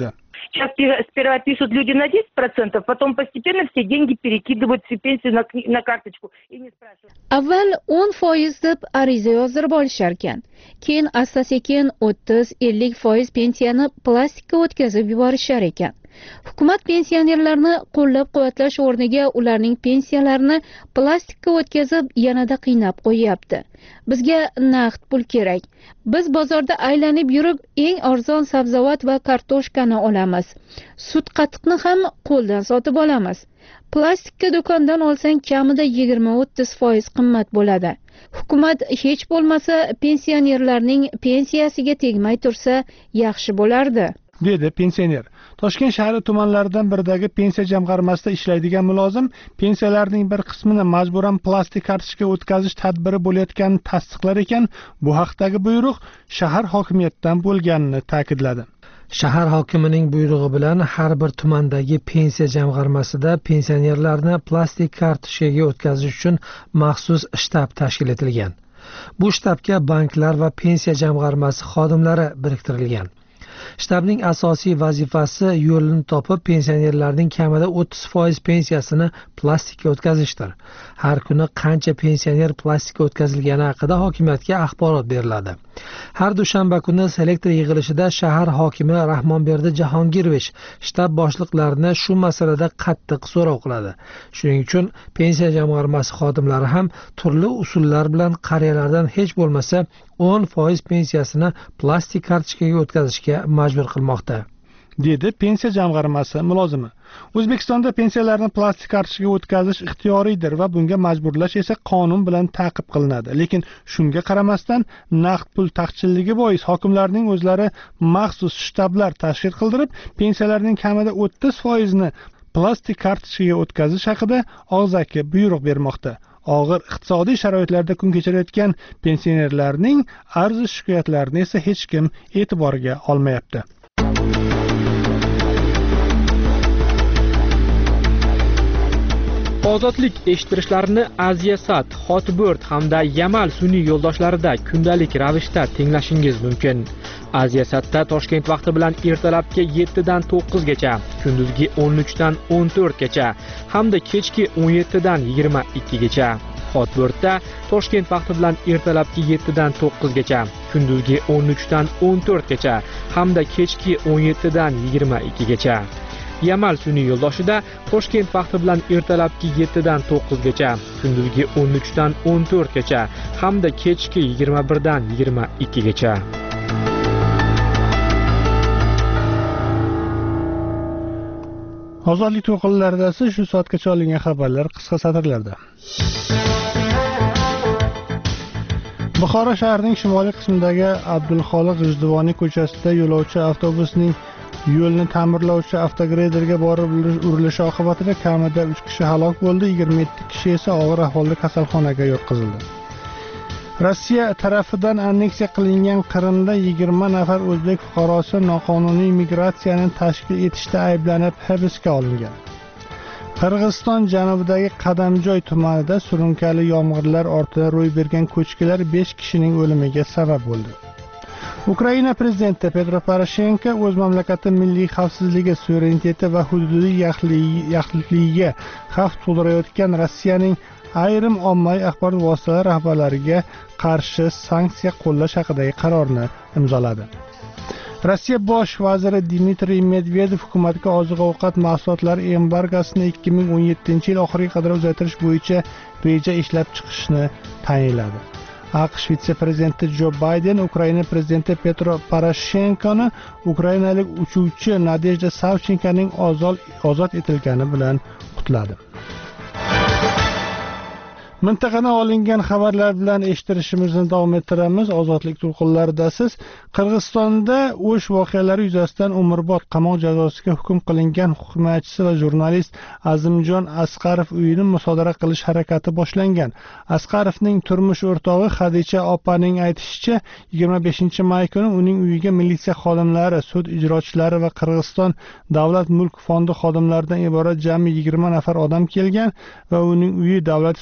Сейчас сперва пишут люди на десять процентов, потом постепенно все деньги перекидывают всю пенсию на, на карточку и не спрашивают. Avval o'n foiz deb ariza yozdirib olishar ekan. Keyin asta-sekin o'ttiz ellik foiz pensiyani plastikka o'tkazib yuborishar ekan. Hukumat pensionerlarni qo'llab-quvvatlash o'rniga ularning pensiyalarini plastikka o'tkazib yanada qiynab qo'yyapti. Bizga naqd pul kerak. Biz bozorda aylanib yurib eng arzon sabzavot va kartoshkani olamiz. Sut qatiqni ham qo'ldan sotib olamiz. Plastikka do'kondan olsang kamida yigirma o'ttiz foiz qimmat bo'ladi. Hukumat hech bo'lmasa pensionerlarning pensiyasiga tegmay tursa yaxshi bo'lardi, dedi pensioner. Toshkent shahri tumanlaridan biridagi pensiya jamg'armasida ishlaydigan mulozim pensiyalarning bir qismini majburan plastik kartochkaga o'tkazish tadbiri bo'layotganini tasdiqlar ekan, bu haqdagi buyruq shahar hokimiyatidan bo'lganini ta'kidladi. Shahar hokimining buyrug'i bilan har bir tumandagi pensiya jamg'armasida pensionerlarni plastik kartochkaga o'tkazish uchun maxsus shtab tashkil etilgan. Bu shtabga banklar va pensiya jamg'armasi xodimlari biriktirilgan. Shtabning asosiy vazifasi yo'lini topib pensionerlarning kamida o'ttiz foiz pensiyasini plastikka o'tkazishdir. Har kuni qancha pensioner plastikka o'tkazilgani haqida hokimiyatga axborot beriladi. Har dushanba kuni selektor yig'ilishida shahar hokimi Rahmonberdi Jahongirovich shtab boshliqlarini shu masalada qattiq so'rov qiladi. Shuning uchun pensiya jamg'armasi xodimlari ham turli usullar bilan qariyalardan hech bo'lmasa o'n foiz pensiyasini plastik kartochkaga o'tkazishga majbur qilmoqda, dedi pensiya jamg'armasi mulozimi. O'zbekistonda pensiyalarni plastik kartochkaga o'tkazish ixtiyoriydir va bunga majburlash esa qonun bilan ta'qib qilinadi. Lekin shunga qaramasdan naqd pul taqchilligi bois hokimlarning o'zlari maxsus shtablar tashkil qildirib, pensiyalarning kamida o'ttiz foizini plastik kartochkaga o'tkazish haqida og'zaki buyruq bermoqda. Og'ir iqtisodiy sharoitlarda kun kechirayotgan pensionerlarning arzu shikoyatlarini esa hech kim e'tiboriga olmayapti. Ozodlik eshittirishlarini Aziya-Sat, Hotbird hamda Yamal sun'iy yo'ldoshlarida kundalik ravishda tinglashingiz mumkin. Aziya-Satda Toshkent vaqti bilan ertalabki yettidan to'qqizgacha, kunduzgi o'n uchdan o'n to'rtgacha hamda kechki o'n yettidan yigirma ikkigacha. Hotbirdda Toshkent vaqti bilan ertalabki yettidan to'qqizgacha, kunduzgi o'n uchdan o'n to'rtgacha hamda kechki o'n yettidan yigirma ikkigacha. Yamal sun'iy yo'ldoshida Toshkent vaqti bilan ertalabki yettidan to'qqizgacha, kunduzgi o'n uchdan o'n to'rtgacha hamda kechki yigirma birdan yigirma ikkigacha. Ozodlik to'lqinlarida shu soatgacha olingan xabarlar qisqa satrlarda. Buxoro shahrining shimoliy qismidagi Abdulxoliq G'ijduvoniy ko'chasida yo'lovchi avtobusining yo'lni ta'mirlovchi avtogreyderga borib urilishi oqibatida kamida uch kishi halok bo'ldi, yigirma yetti kishi esa og'ir ahvolda kasalxonaga yotqizildi. Rossiya tarafidan anneksiya qilingan Qrimda yigirma nafar o'zbek fuqarosi noqonuniy migratsiyani tashkil etishda ayblanib hibsga olingan. Qirg'iziston janubidagi Qadamjoy tumanida surunkali yomg'irlar ortida ro'y bergan ko'chkilar besh kishining o'limiga sabab bo'ldi. Ukraina prezidenti Petro Poroshenko o'z mamlakati milliy xavfsizligi, suvereniteti va hududiy yaxlitligiga xavf tug'dirayotgan Rossiyaning ayrim ommaviy axborot vositalari rahbarlariga qarshi sanksiya qo'llash haqidagi qarorni imzoladi. Rossiya bosh vaziri Dmitriy Medvedev hukumatga oziq-ovqat mahsulotlari embargosini ikki ming o'n yettinchi yil oxiriga qadar uzaytirish bo'yicha reja ishlab chiqishni tayinladi. AQSh vitse-prezidenti Jo Bayden Ukraina prezidenti Petro Poroshenkoni ukrainalik uchuvchi Nadejda Savchenkoning ozod etilgani bilan qutladi. Mintaqadan olingan xabarlar bilan eshittirishimizni davom ettiramiz. Ozodlik to'lqinlaridasiz. Qirg'izistonda o'sh voqealari yuzasidan umrbod qamoq jazosiga hukm qilingan himoyachisi va jurnalist Azimjon Asqarov uyini musodara qilish harakati boshlangan. Asqarovning turmush o'rtog'i Xadicha opaning aytishicha, yigirma beshinchi may kuni uning uyiga militsiya xodimlari, sud ijrochilari va Qirg'iziston davlat mulk fondi xodimlaridan iborat jami yigirma nafar odam kelgan va uning uyi davlat hisobiga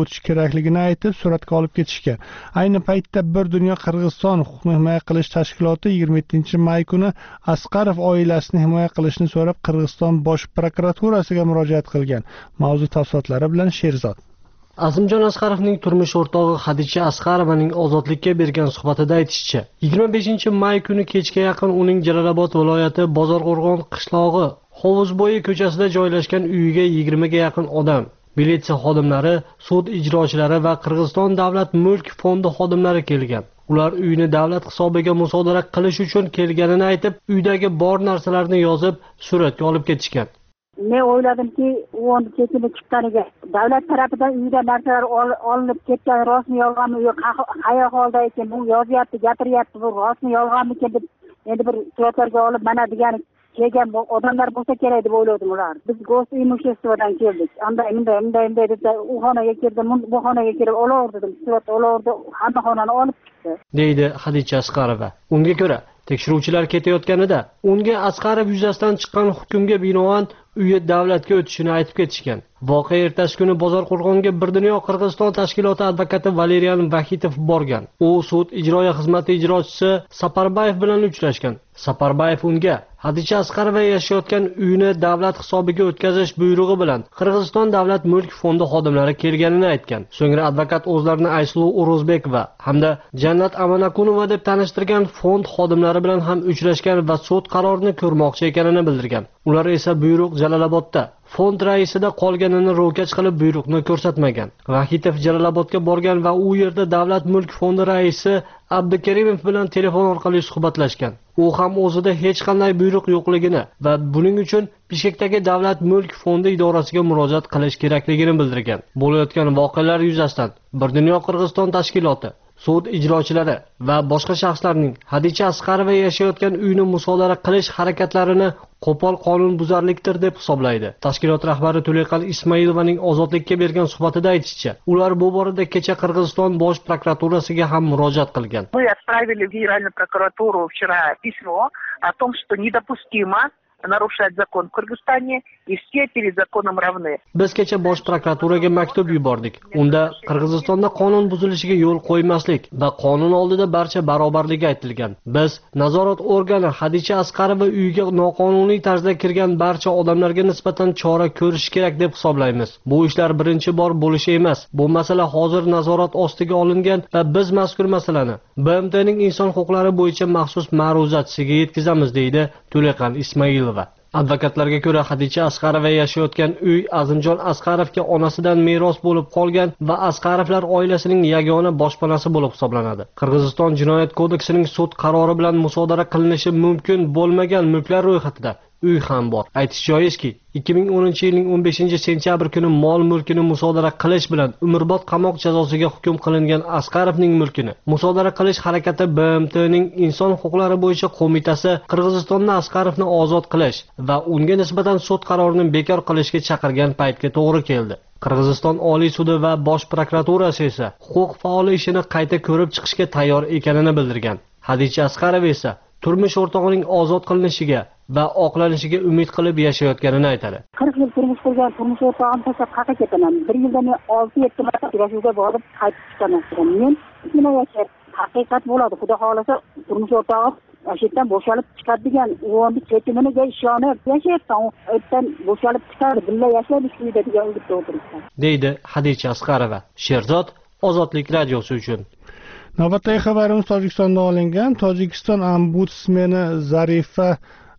o'tish kerakligini aytib suratga olib ketishgan. Ayni paytda bir dunyo Qirg'iziston huquqni himoya qilish tashkiloti yigirma yettinchi may kuni Asqarov oilasini himoya qilishni so'rab Qirg'iziston bosh prokuraturasiga murojaat qilgan. Mavzu tafsilotlari bilan Sherzod. Azimjon Asqarovning turmush o'rtog'i Hadicha Asqarovaning Ozodlikka bergan suhbatida aytishicha, yigirma beshinchi may kuni kechga yaqin uning Jalolobod viloyati Bozorqo'rg'on qishlog'i Hovuzbo'yi ko'chasida joylashgan uyiga yigirma ga yaqin odam, militsiya xodimlari, sud ijrochilari va Qirg'iziston davlat mulk fondi xodimlari kelgan. Ular uyni davlat hisobiga musodara qilish uchun kelganini aytib, uydagi bor narsalarni yozib, suratga olib ketishgan. Men o'yladimki, u endi chekini chiqqaniga davlat tarafidan uyda narsalar olinib ketgan, rostmi yolg'onmi, yo'q qayerga holda ekan, bu yozyapti, gapiryapti, bu rostmi yolg'onmi ekan deb endi bir suratlarga olib mana degani kelgan odamlar bo'lsa kerak deb o'yladim ular. Biz go'st imуществоdan keldik. Anday bunday bunday bunday deb u xonaga kirdim, bu xonaga kirib olaverdim, surat olaverdi, hamma xonani olib chiqdi. Deydi Hadicha Asqarova. Unga ko'ra, tekshiruvchilar ketayotganida unga Asqarov yuzasidan chiqqan hukmga binoan uyi davlatga o'tishini aytib ketishgan. Voqea ertasi kuni Bozorqo'rg'onga bir dunyo Qirg'iziston tashkiloti advokati Valerian Vahitov borgan. U sud ijroiya xizmati ijrochisi Saparbayev bilan uchrashgan. Saparbayev unga Hadicha Asqarova yashayotgan uyini davlat hisobiga o'tkazish buyrug'i bilan Qirg'iziston davlat mulk fondi xodimlari kelganini aytgan. So'ngra advokat o'zlarini Aysulu O'rozbekova hamda Jannat Amanakunova deb tanishtirgan fond xodimlari bilan ham uchrashgan va sud qarorini ko'rmoqchi ekanini bildirgan. Ular esa buyruq Jalolobodda fond raisida qolganini ro'kach qilib buyruqni ko'rsatmagan. Vahitov Jalolobodga borgan va u yerda davlat mulk fondi raisi Abdukarimov bilan telefon orqali suhbatlashgan. U ham o'zida hech qanday buyruq yo'qligini va buning uchun Bishkekdagi davlat mulk fondi idorasiga murojaat qilish kerakligini bildirgan. Bo'layotgan voqealar yuzasidan bir dunyo Qirg'iziston tashkiloti, sud ijrochilari va boshqa shaxslarning Hadicha Asqarova yashayotgan uyni musodara qilish harakatlarini qo'pol qonunbuzarlikdir deb hisoblaydi. Tashkilot rahbari To'leqan Ismoilovaning Ozodlikka bergan suhbatida aytishicha, ular bu borada kecha Qirg'iziston bosh prokuraturasiga ham murojaat qilgan. Мы отправили в Генеральную прокуратуру вчера письмо о том, что недопустимо нарушать закон в Кыргызстане и все перед законом равны. Biz kecha bosh prokuraturaga maktub yubordik. Unda Qirg'izistonda qonun buzilishiga yo'l qo'ymaslik va qonun oldida barcha barobarligi aytilgan. Biz nazorat organi Hadicha Asqarova uyiga noqonuniy tarzda kirgan barcha odamlarga nisbatan chora ko'rish kerak deb hisoblaymiz. Bu ishlar birinchi bor bo'lishi emas. Bu masala hozir nazorat ostiga olingan va biz mazkur masalani B M T'ning inson huquqlari bo'yicha maxsus ma'ruzachisiga yetkazamiz, deydi To'leqan Ismoilova. Advokatlarga ko'ra, Hadicha Asqarova yashayotgan uy Azimjon Asqarovga onasidan meros bo'lib qolgan va Asqarovlar oilasining yagona boshpanasi bo'lib hisoblanadi. Qirg'iziston Jinoyat kodeksining sud qarori bilan musodara qilinishi mumkin bo'lmagan mulklar ro'yxatida uy ham bor. Aytish joizki, ikki ming o'ninchi yilning o'n beshinchi sentyabr kuni mol mulkini musodara qilish bilan umrbod qamoq jazosiga hukm qilingan Asqarovning mulkini musodara qilish harakati B M T'ning inson huquqlari bo'yicha qo'mitasi Qirg'izistonda Asqarovni ozod qilish va unga nisbatan sud qarorini bekor qilishga chaqirgan paytga to'g'ri keldi. Qirg'iziston Oliy sudi va bosh prokuraturasi esa huquq faoli ishini qayta ko'rib chiqishga tayyor ekanini bildirgan. Hadicha Asqarova esa turmush o'rtog'ining ozod qilinishiga va oqlanishiga umid qilib yashayotganini aytadi. qirq yil turmush qurgan turmush o'rtog'im tashlab qayerga ketaman? bir yilda men olti yetti marta uchrashuvga borib qaytib chiqaman. Men nima yashayapman? Haqiqat bo'ladi. Xudo xolasa turmush o'rtog'im ashitdan bo'shalib chiqadi degan o'g'limni ketimiga ishonib yashayapman. U ertadan bo'shalib chiqadi, billa yashaylik uyda degan umidda o'tiribman, deydi Hadicha Asqarova. Sherzod, Ozodlik radiosi uchun. Navbatdagi xabarimiz Tojikistondan olingan. Tojikiston ombudsmeni Zarifa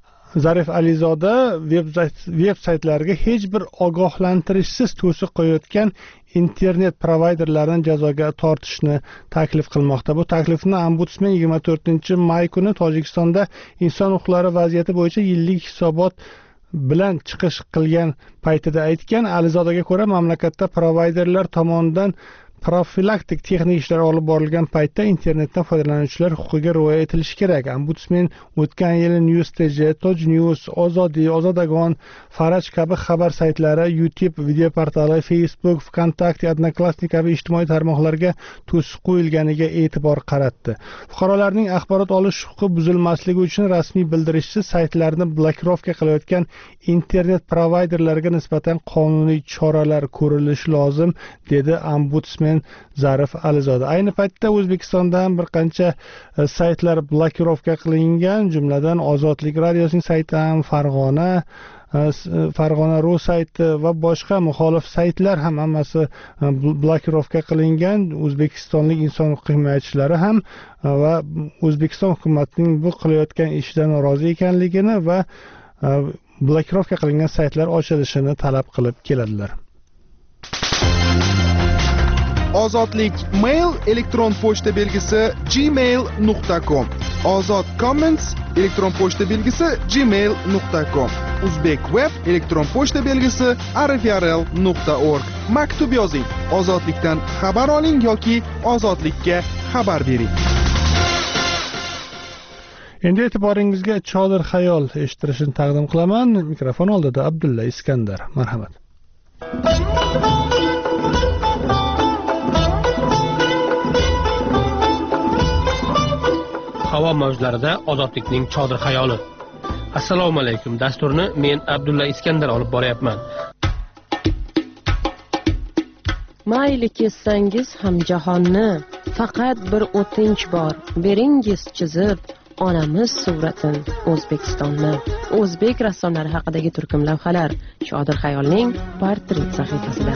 Zarif Alizoda veb-saytlariga hech bir ogohlantirishsiz to'siq qo'yayotgan internet provayderlarni jazoga tortishni taklif qilmoqda. Bu taklifni ombudsmen yigirma to'rtinchi may kuni Tojikistonda inson huquqlari vaziyati bo'yicha yillik hisobot bilan chiqish qilgan paytida aytgan. Alizodaga ko'ra, mamlakatda provayderlar tomonidan profilaktik texnik ishlar olib borilgan paytda internetdan foydalanuvchilar huquqiga rioya etilishi kerak. Ombudsman o'tgan yili News.tj, Toj News, Ozodiy, Ozodagon, Faraj kabi xabar saytlari, YouTube video portali, Facebook, VKontakte, Odnoklassnik kabi ijtimoiy tarmoqlarga to'siq qo'yilganiga e'tibor qaratdi. Fuqarolarning axborot olish huquqi buzilmasligi uchun rasmiy bildirishsiz saytlarni blokirovka qilayotgan internet provayderlarga nisbatan qonuniy choralar ko'rilishi lozim, dedi ombudsman Zarif Alizoda. Ayni paytda O'zbekistonda ham bir qancha saytlar blokirovka qilingan, jumladan Ozodlik radiosining sayti ham, Farg'ona Farg'ona ru sayti va boshqa muxolif saytlar ham hammasi blokirovka qilingan. O'zbekistonlik inson huquq himoyachilari ham va O'zbekiston hukumatining bu qilayotgan ishidan norozi ekanligini va blokirovka qilingan saytlar ochilishini talab qilib keladilar. Ozodlik mail elektron pochta belgisi gmail nuqta com. Ozod comments elektron pochta belgisi gmail nuqta com. Uzbek web elektron pochta belgisi arifrl nuqta org. Maktub yozing, ozodlikdan xabar oling yoki ozodlikka xabar bering. Endi e'tiboringizga Chodir xayol eshittirishni taqdim qilaman. Mikrofon oldida Abdulla Iskandar. Marhamat. Havo mavjlarida ozodlikning chodir xayoli. Assalomu alaykum. Dasturni men Abdulla Iskandar olib boryapman. Mayli kessangiz ham jahonni, faqat bir o'tinch bor, beringiz chizib onamiz suratin O'zbekistonni. O'zbek rassomlari haqidagi turkum lavhalar Chodir xayolning portret sahifasida.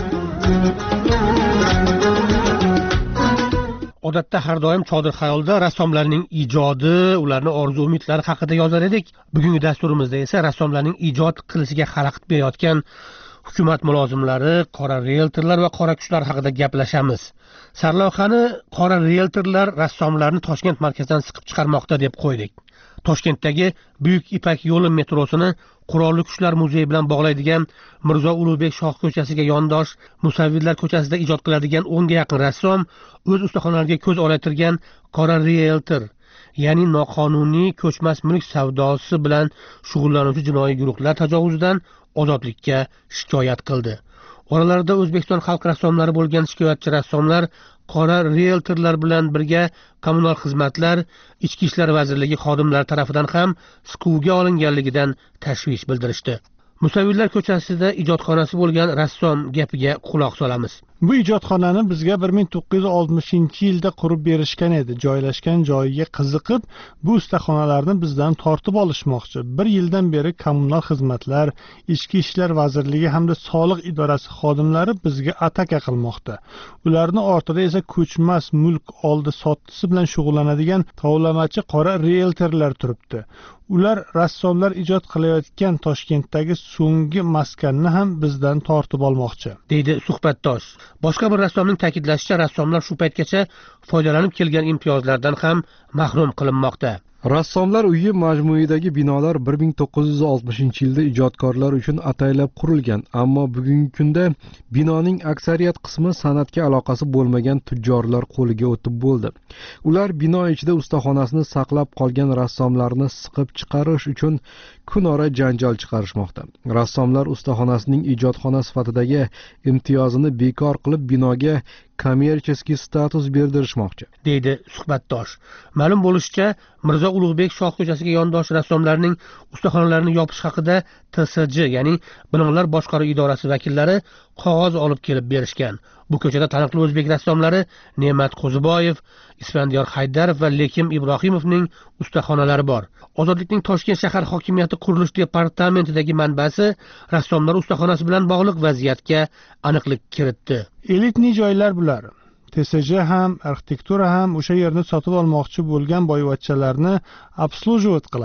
Odatda har doim Chodir xayolda rassomlarning ijodi, ularning orzu-umidlari haqida yozar edik. Bugungi dasturimizda esa rassomlarning ijod qilishiga xalaqit berayotgan hukumat mulozimlari, qora realtorlar va qora kuchlar haqida gaplashamiz. Sarlavhani qora realtorlar rassomlarni Toshkent markazidan siqib chiqarmoqda deb qo'ydik. Toshkentdagi Buyuk Ipak yo'li metrosini Qurolli Kuchlar muzeyi bilan bog'laydigan Mirzo Ulug'bek Shoh ko'chasiga yondosh Musavvirlar ko'chasida ijod qiladigan o'nga yaqin rassom o'z ustaxonalariga ko'z olaytirgan qora realtor, ya'ni noqonuniy ko'chmas mulk savdosi bilan shug'ullanuvchi jinoiy guruhlar tajovuzidan ozodlikka shikoyat qildi. Oralarida O'zbekiston xalq rassomlari bo'lgan shikoyatchi rassomlar qora realtorlar bilan birga kommunal xizmatlar, Ichki ishlar vazirligi xodimlari tomonidan ham siquvga olinganligidan tashvish bildirishdi. Musavvirlar ko'chasida ijodxonasi bo'lgan rassom gapiga quloq solamiz. Bu ijodxonani bizga bir ming to'qqiz yuz oltmishinchi yilda qurib berishgan edi. Joylashgan joyiga qiziqib, bu ustaxonalarni bizdan tortib olishmoqchi. Bir yildan beri kommunal xizmatlar, Ichki ishlar vazirligi hamda soliq idorasi xodimlari bizga ataka qilmoqda. Ularni ortida esa ko'chmas mulk oldi sottisi bilan shug'ullanadigan tovlamachi qora realtorlar turibdi. Ular rassomlar ijod qilayotgan Toshkentdagi so'nggi maskanni ham bizdan tortib olmoqchi, deydi suhbatdosh. Boshqa bir rassomning ta'kidlashicha, rassomlar shu paytgacha foydalanib kelgan imtiyozlardan ham mahrum qilinmoqda. Rassomlar uyi majmuidagi binolar bir ming to'qqiz yuz oltmishinchi yilda ijodkorlar uchun ataylab qurilgan, ammo bugungi kunda binoning aksariyat qismi san'atga aloqasi bo'lmagan tujjorlar qo'liga o'tib bo'ldi. Ular bino ichida ustaxonasini saqlab qolgan rassomlarni siqib chiqarish uchun kunora janjal chiqarishmoqda. Rassomlar ustaxonasining ijodxona sifatidagi imtiyozini bekor qilib binoga kommersiyaskiy status berdirishmoqchi, deydi suhbatdosh. Ma'lum bo'lishicha, Mirzo Ulug'bek Shoh ko'chasiga yondosh rassomlarning ustaxonalarini yopish haqida T S J, ya'ni Binolar boshqaruv idorasi vakillari qog'oz olib kelib berishgan. Bu ko'chada taniqli o'zbek rassomlari Ne'mat Qo'ziboyev, Isfandiyor Haydarov va Lekim Ibrohimovning ustaxonalari bor. Ozodlikning Toshkent shahar hokimiyati qurilish departamentidagi manbasi rassomlar ustaxonasi bilan bog'liq vaziyatga aniqlik kiritdi. Elitni joylar bular. T S J ham, arxitektura ham o'sha yerni sotib olmoqchi bo'lgan boyvachchalarni obslujivat qiladi.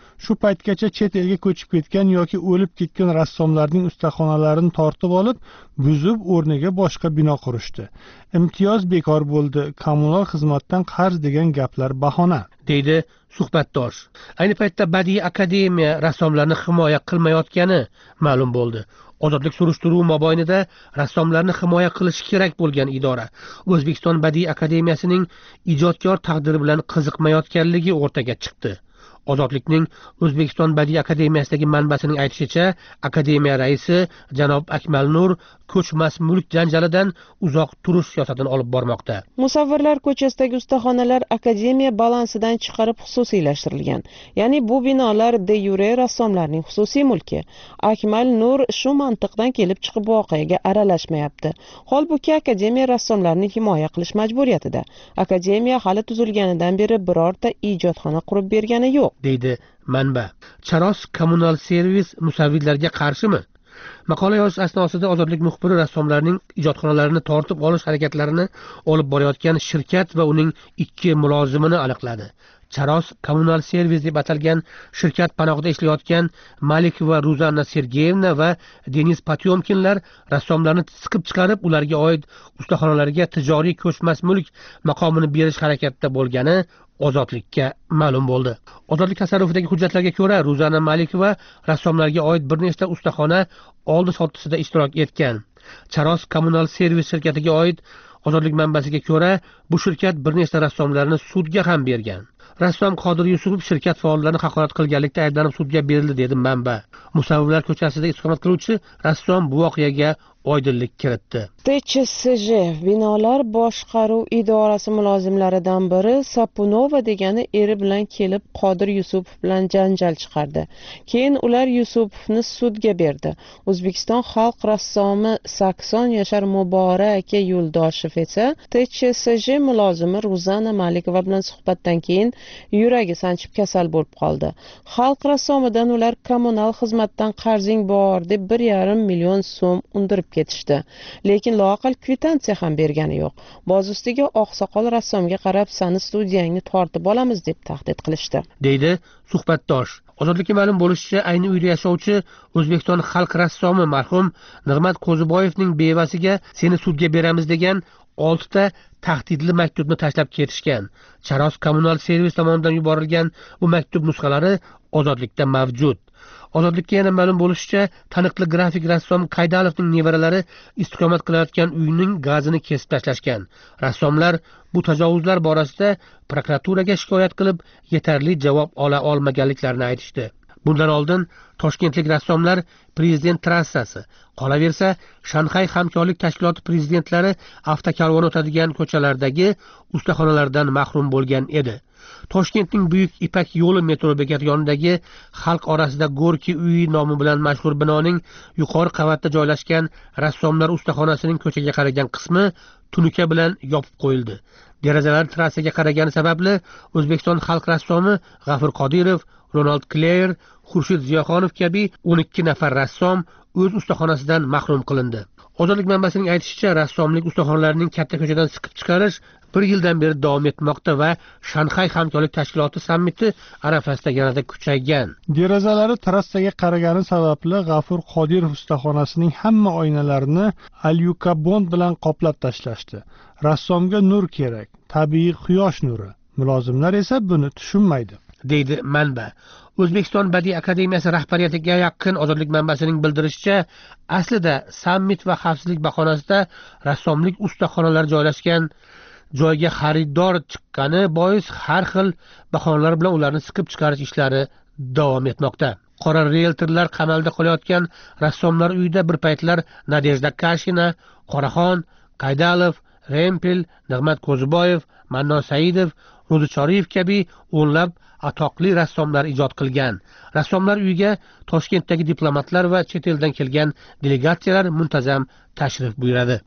shu paytgacha chet elga ko'chib ketgan yoki o'lib ketgan rassomlarning ustaxonalarini tortib olib, buzib o'rniga boshqa bino qurishdi. Imtiyoz bekor bo'ldi, kommunal xizmatdan qarz degan gaplar bahona, deydi suhbatdosh. Ayni paytda Badiiy akademiya rassomlarni himoya qilmayotgani ma'lum bo'ldi. Ozodlik surishtiruvi mobaynida rassomlarni himoya qilishi kerak bo'lgan idora O'zbekiston Badiiy akademiyasining ijodkor taqdiri bilan qiziqmayotganligi o'rtaga chiqdi. Ozodlikning O'zbekiston Badiiy akademiyasidagi manbasining aytishicha, akademiya raisi janob Akmal Nur ko'chmas mulk janjalidan uzoq turish siyosatini olib bormoqda. Musavvirlar ko'chasidagi ustaxonalar akademiya balansidan chiqarib xususiylashtirilgan. Ya'ni bu binolar de yure rassomlarning xususiy mulki. Akmal Nur shu mantiqdan kelib chiqib voqeaga aralashmayapti. Holbuki akademiya rassomlarni himoya qilish majburiyatida. Akademiya hali tuzilganidan beri birorta ijodxona qurib bergani yo'q, deydi manba. Charos kommunal servis musavvirlarga qarshimi? Maqola yozish asnosida Ozodlik muxbiri rassomlarning ijodxonalarini tortib olish harakatlarini olib borayotgan shirkat va uning ikki mulozimini aniqladi. Charos kommunal servis deb atalgan shirkat panohida ishlayotgan Malik va Ruzanna Sergeyevna va Denis Potyomkinlar rassomlarni siqib chiqarib, ularga oid ustaxonalarga tijoriy ko'chmas mulk maqomini berish harakatida bo'lgani Ozodlikka ma'lum bo'ldi. Ozodlik tasarrufidagi hujjatlarga ko'ra, Ruzanna Malikova rassomlarga oid bir nechta ustaxona oldi-sottisida ishtirok etgan. Charos kommunal servis shirkatiga oid Ozodlik manbasiga ko'ra, bu shirkat bir nechta rassomlarni sudga ham bergan. Rassom Qodir Yusupov shirkat faollarini haqorat qilganlikda ayblanib sudga berildi, dedi manba. Musavvirlar ko'chasida istiqomat qiluvchi rassom bu voqeaga oydinlik kiritdi. T Ch S J binolar boshqaruv idorasi mulozimlaridan biri Sapunova degani eri bilan kelib Qodir Yusupov bilan janjal chiqardi. Keyin ular Yusupovni sudga berdi. O'zbekiston xalq rassomi sakson yashar Muborak aka Yo'ldoshev esa T Ch S J mulozimi Ruzanna Malikova bilan suhbatdan keyin yuragi sanchib kasal bo'lib qoldi. Xalq rassomidan ular kommunal xizmatdan qarzing bor deb bir yarim million so'm undirib ketishdi. Lekin loaqal kvitansiya ham bergani yo'q. Boz ustiga oqsoqol rassomga qarab, sani studiyangni tortib olamiz deb tahdid qilishdi, deydi suhbatdosh. Ozodlikka ma'lum bo'lishicha, ayni uyda yashovchi O'zbekiston xalq rassomi marhum Nig'mat Qo'ziboyevning bevasiga seni sudga beramiz degan oltita tahdidli maktubni tashlab ketishgan. Charos kommunal servis tomonidan yuborilgan bu maktub nusxalari Ozodlikda mavjud. Ozodlikka yana ma'lum bo'lishicha, taniqli grafik rassom Qaydalovning nevaralari istiqomat qilayotgan uyning gazini kesib tashlashgan. Rassomlar bu tajovuzlar borasida prokuraturaga shikoyat qilib, yetarli javob ola olmaganliklarini aytishdi. Bundan oldin toshkentlik rassomlar Prezident trassasi, qolaversa Shanxay hamkorlik tashkiloti prezidentlari avtokarvon o'tadigan ko'chalardagi ustaxonalardan mahrum bo'lgan edi. Toshkentning Buyuk Ipak yo'li metro bekati yonidagi xalq orasida Gorki uyi nomi bilan mashhur binoning yuqori qavatida joylashgan rassomlar ustaxonasining ko'chaga qaragan qismi tunuka bilan yopib qo'yildi. Derazalar trassaga qaragani sababli O'zbekiston xalq rassomi G'afur Qodirov, Ronald Kleyer, Xurshid Ziyoxonov kabi o'n ikki nafar rassom o'z ustaxonasidan mahrum qilindi. Ozodlik manbasining aytishicha, rassomlik ustaxonalarining katta ko'chadan siqib chiqarish bir yildan beri davom etmoqda va Shanxay hamkorlik tashkiloti sammiti arafasida yanada kuchaygan. Derazalari trassaga qaragani sababli G'afur Qodirov ustaxonasining hamma oynalarini alyukabond bilan qoplab tashlashdi. Rassomga nur kerak, tabiiy quyosh nuri. Mulozimlar esa buni tushunmaydi, deydi manba. O'zbekiston Badiiy akademiyasi rahbariyatiga yaqin Ozodlik manbasining bildirishicha, aslida sammit va xavfsizlik bahonasida rassomlik ustaxonalari joylashgan joyga xaridor chiqqani bois har xil bahonalar bilan ularni siqib chiqarish ishlari davom etmoqda. Qora realtorlar qamalda qolayotgan rassomlar uyida bir paytlar Nadejda Kashina, Qoraxon, Qaydalov, Rempel, Nig'mat Qo'ziboyev, Manno Saidov, Ro'zi Choriyev kabi o'nlab atoqli rassomlar ijod qilgan. Rassomlar uyiga Toshkentdagi diplomatlar va chet eldan kelgan delegatsiyalar muntazam tashrif buyuradi.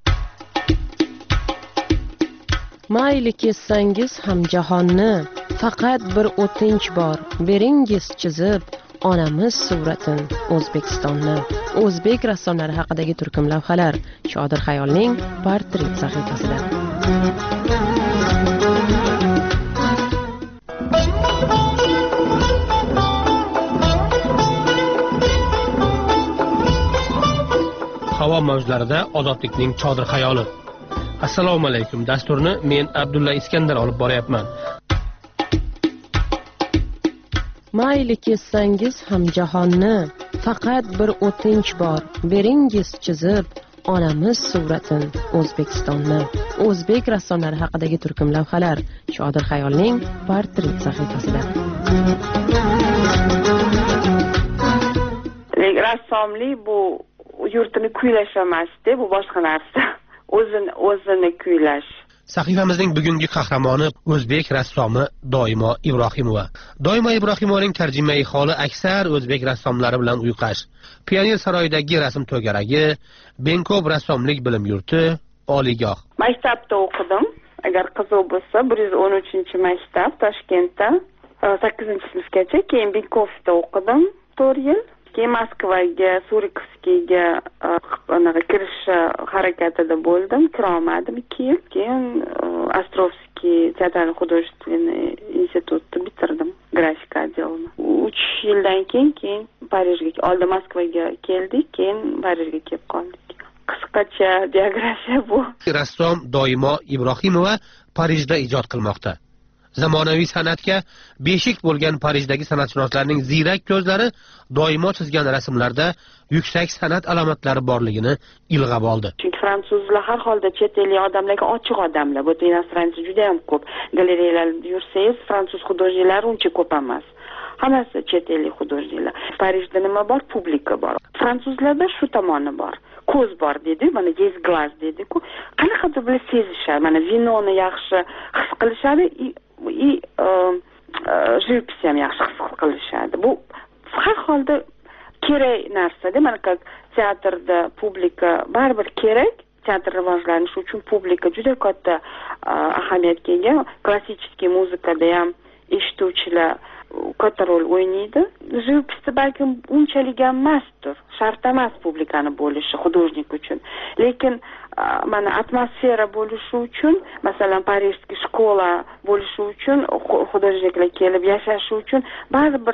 Mayli kessangiz ham jahonni, faqat bir o'tinch bor, beringiz chizib onamiz suratin O'zbekistonni. O'zbek rassomlari haqidagi turkum lavhalar Shodir Xayolning portret sahifasida. jahon mavzularida ozodlikning chodir xayoli. Assalomu alaykum. Dasturni men Abdulla Iskandar olib boryapman. Mayli kessangiz ham jahonni, faqat bir o'tinch bor, beringiz chizib onamiz suratin O'zbekistonni. O'zbek rassomlari haqidagi turkum lavhalar Chodir xayolning portret sahifasida. Rassomlik bu yurtini kuylash emas-da, bu boshqa narsa. O'zini o'zini kuylash. Sahifamizning bugungi qahramoni o'zbek rassomi Doimo Ibrohimova. Doimo Ibrohimovning tarjimai holi aksar o'zbek rassomlari bilan uyqash. Pioner saroyidagi rasm to'garagi, Benkob rassomlik bilim yurti, oliygoh. Maktabda o'qidim. Agar qiziq bo'lsa, bir yuz o'n uchinchi maktab Toshkentda sakkizinchi sinfgacha, keyin Benkobda o'qidim to'rt yil. Keyin Moskvaga, Surikovskiyga anaqa kirish harakatida bo'ldim, kira olmadim ikki yil. Keyin Ostrovskiy teatralniy художественный institutni bitirdim, grafika отделini. uch yildan keyin keyin Parijga, oldin Moskvaga keldik, keyin Parijga kelib qoldik. Qisqacha biografiya bu. Rassom Doimo Ibrohimova Parijda ijod qilmoqda. Zamonaviy san'atga beshik bo'lgan Parijdagi san'atshunoslarning ziyrak ko'zlari doimo chizgan rasmlarda yuksak san'at alomatlari borligini ilg'ab oldi. Chunki fransuzlar har holda chet ellik odamlarga ochiq odamlar. Bu inosranchi juda ham ko'p. Galereyalarda yursangiz, fransuz xudojniklari uncha ko'p emas. Hammasi chet ellik xudojniklar. Parijda nima bor? Publika bor. Fransuzlarda shu tomoni bor. Ko'z bor dedi, mana yez glaz dedi-ku. Qanaqadir bir sezishadi. Mana vinoni yaxshi his qilishadi. I живопись ham yaxshi his qilishadi. Bu har holda kerak narsa-da. Mana teatrda publika baribir kerak. Teatr rivojlanishi uchun publika juda katta ahamiyatga ega. Klassik muzikada ham eshituvchilar katta rol o'ynaydi. Живописda balki unchalik ham emasdir. Shart emas publikani bo'lishi xudojnik uchun. Lekin mana atmosfera bo'lishi uchun, masalan, Parijskiy shkola bo'lishi uchun, xudojniklar kelib yashashi uchun baribir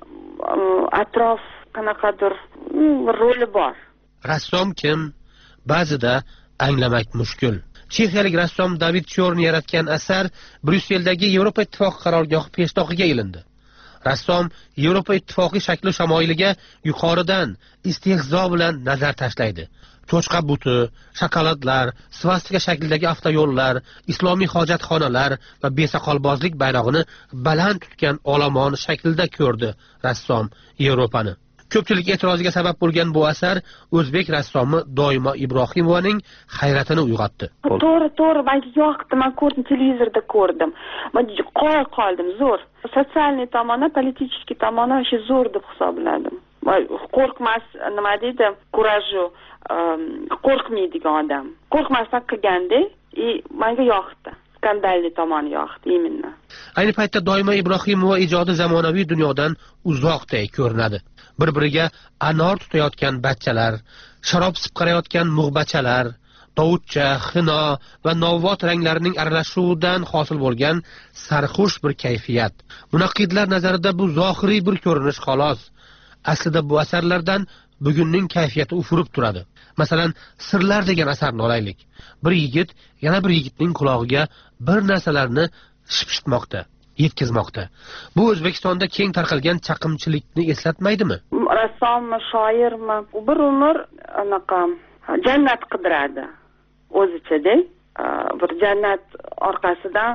atrof qanaqadir roli bor. Rassom kim? Ba'zida anglamak mushkul. Chexiyalik rassom David Chorn yaratgan asar Bryusseldagi Yevropa Ittifoqi qarorgohi peshtoqiga ilindi. Rassom Yevropa Ittifoqi shakli shamoyiliga yuqoridan istehzo bilan nazar tashlaydi. Cho'chqa buti, shokoladlar, svastika shaklidagi avtoyo'llar, islomiy hojatxonalar va besoqolbozlik bayrog'ini baland tutgan olomon shaklida ko'rdi rassom Yevropani. Ko'pchilik e'tiroziga sabab bo'lgan bu asar o'zbek rassomi Doimo Ibrohimovaning hayratini uyg'otdi. To'g'ri, to'g'ri, menga yoqdi, men ko'rdim, televizorda ko'rdim. Men qo'yib qoldim, zo'r. Sotsialniy tomoni, politik tomoni o'sha zo'r deb hisobladim. Qo'rqmas, nima deydi, kuraji, qo'rqmaydigan odam. Qo'rqmasdan qilganda, и menga yoqdi. Skandalli tomoni yoqdi, именно. Ayni paytda Doimo Ibrohimova ijodi zamonaviy dunyodan uzoqday ko'rinadi. Bir-biriga anor tutayotgan bachchalar, sharob sipqarayotgan mug'bachalar, dovutcha, xino va novvot ranglarining aralashuvidan hosil bo'lgan sarxush bir kayfiyat. Munaqqidlar nazarida bu zohiriy bir ko'rinish xolos. Aslida bu asarlardan bugunning kayfiyati ufurib turadi. Masalan, Sirlar degan asarni olaylik. Bir yigit yana bir yigitning qulog'iga bir narsalarni shipshitmoqda, yetkazmoqda. Bu O'zbekistonda keng tarqalgan chaqimchilikni eslatmaydimi? Rassommi, shoirmi, bir umr anaqa jannat qidiradi o'zicha-da. Bir jannat orqasidan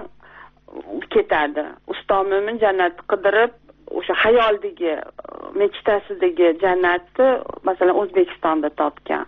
ketadi. Usto mo'min jannat qidirib, o'sha xayoldagi, mechtasidagi jannatni masalan O'zbekistonda topgan.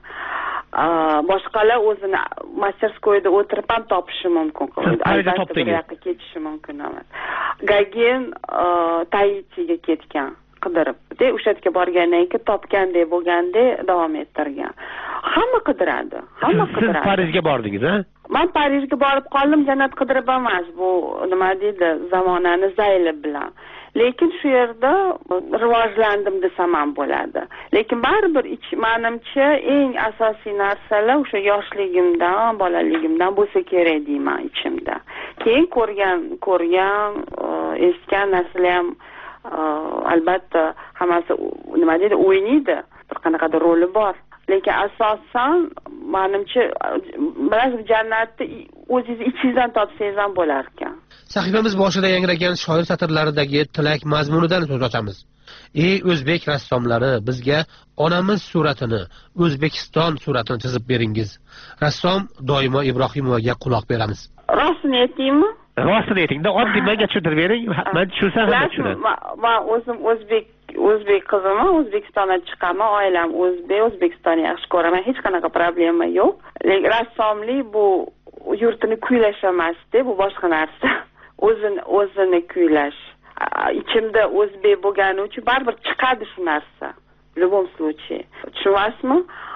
Boshqalar o'zini masterskoyda o'tirib ham topishi mumkin. Albatta bu yoqqa ketishi mumkin emas. Gagin Tahitiga ketgan, qidirib. De o'sha yerga borgandan keyin topgandek bo'lganda davom ettirgan. Hamma qidiradi. Hamma qidiradi. Siz Parijga bordingiz, ha? Men Parijga borib qoldim, jannat qidirib emas. Bu nima deydi, zamonani zayli bilan. Lekin shu yerda rivojlandim desam ham bo'ladi. Lekin baribir menimcha eng asosiy narsalar o'sha yoshligimdan, bolaligimdan bo'lsa kerak deyman ichimda. Keyin ko'rgan, ko'rgan, eshitgan narsalar ham albatta hammasi nima deydi, o'ynaydi. Bir qanaqadir roli bor. lekin asosan menimcha bilasiz jannatni o'zingiz ichingizdan topsangiz ham bo'lar ekan. Sahifamiz boshida yangragan shoir satrlaridagi tilak mazmunidan so'z ochamiz. Ey o'zbek rassomlari, bizga onamiz suratini, O'zbekiston suratini chizib beringiz. Rassom Doimo Ibrohimovaga quloq beramiz. Rostini aytaymi? Rostini aytingda, oddiy menga tushuntirib bering. Men tushunsam ham tushunaman. Men o'zim o'zbek o'zbek qiziman, O'zbekistondan chiqaman, oilam o'zbek, O'zbekistonni yaxshi ko'raman, hech qanaqa problema yo'q. Lekin rassomlik bu yurtini kuylash emasdi, bu boshqa narsa. O'zini o'zini kuylash. Ichimda o'zbek bo'lgani uchun baribir chiqadi shu narsa. В любом случае. Tushunyapsizmi?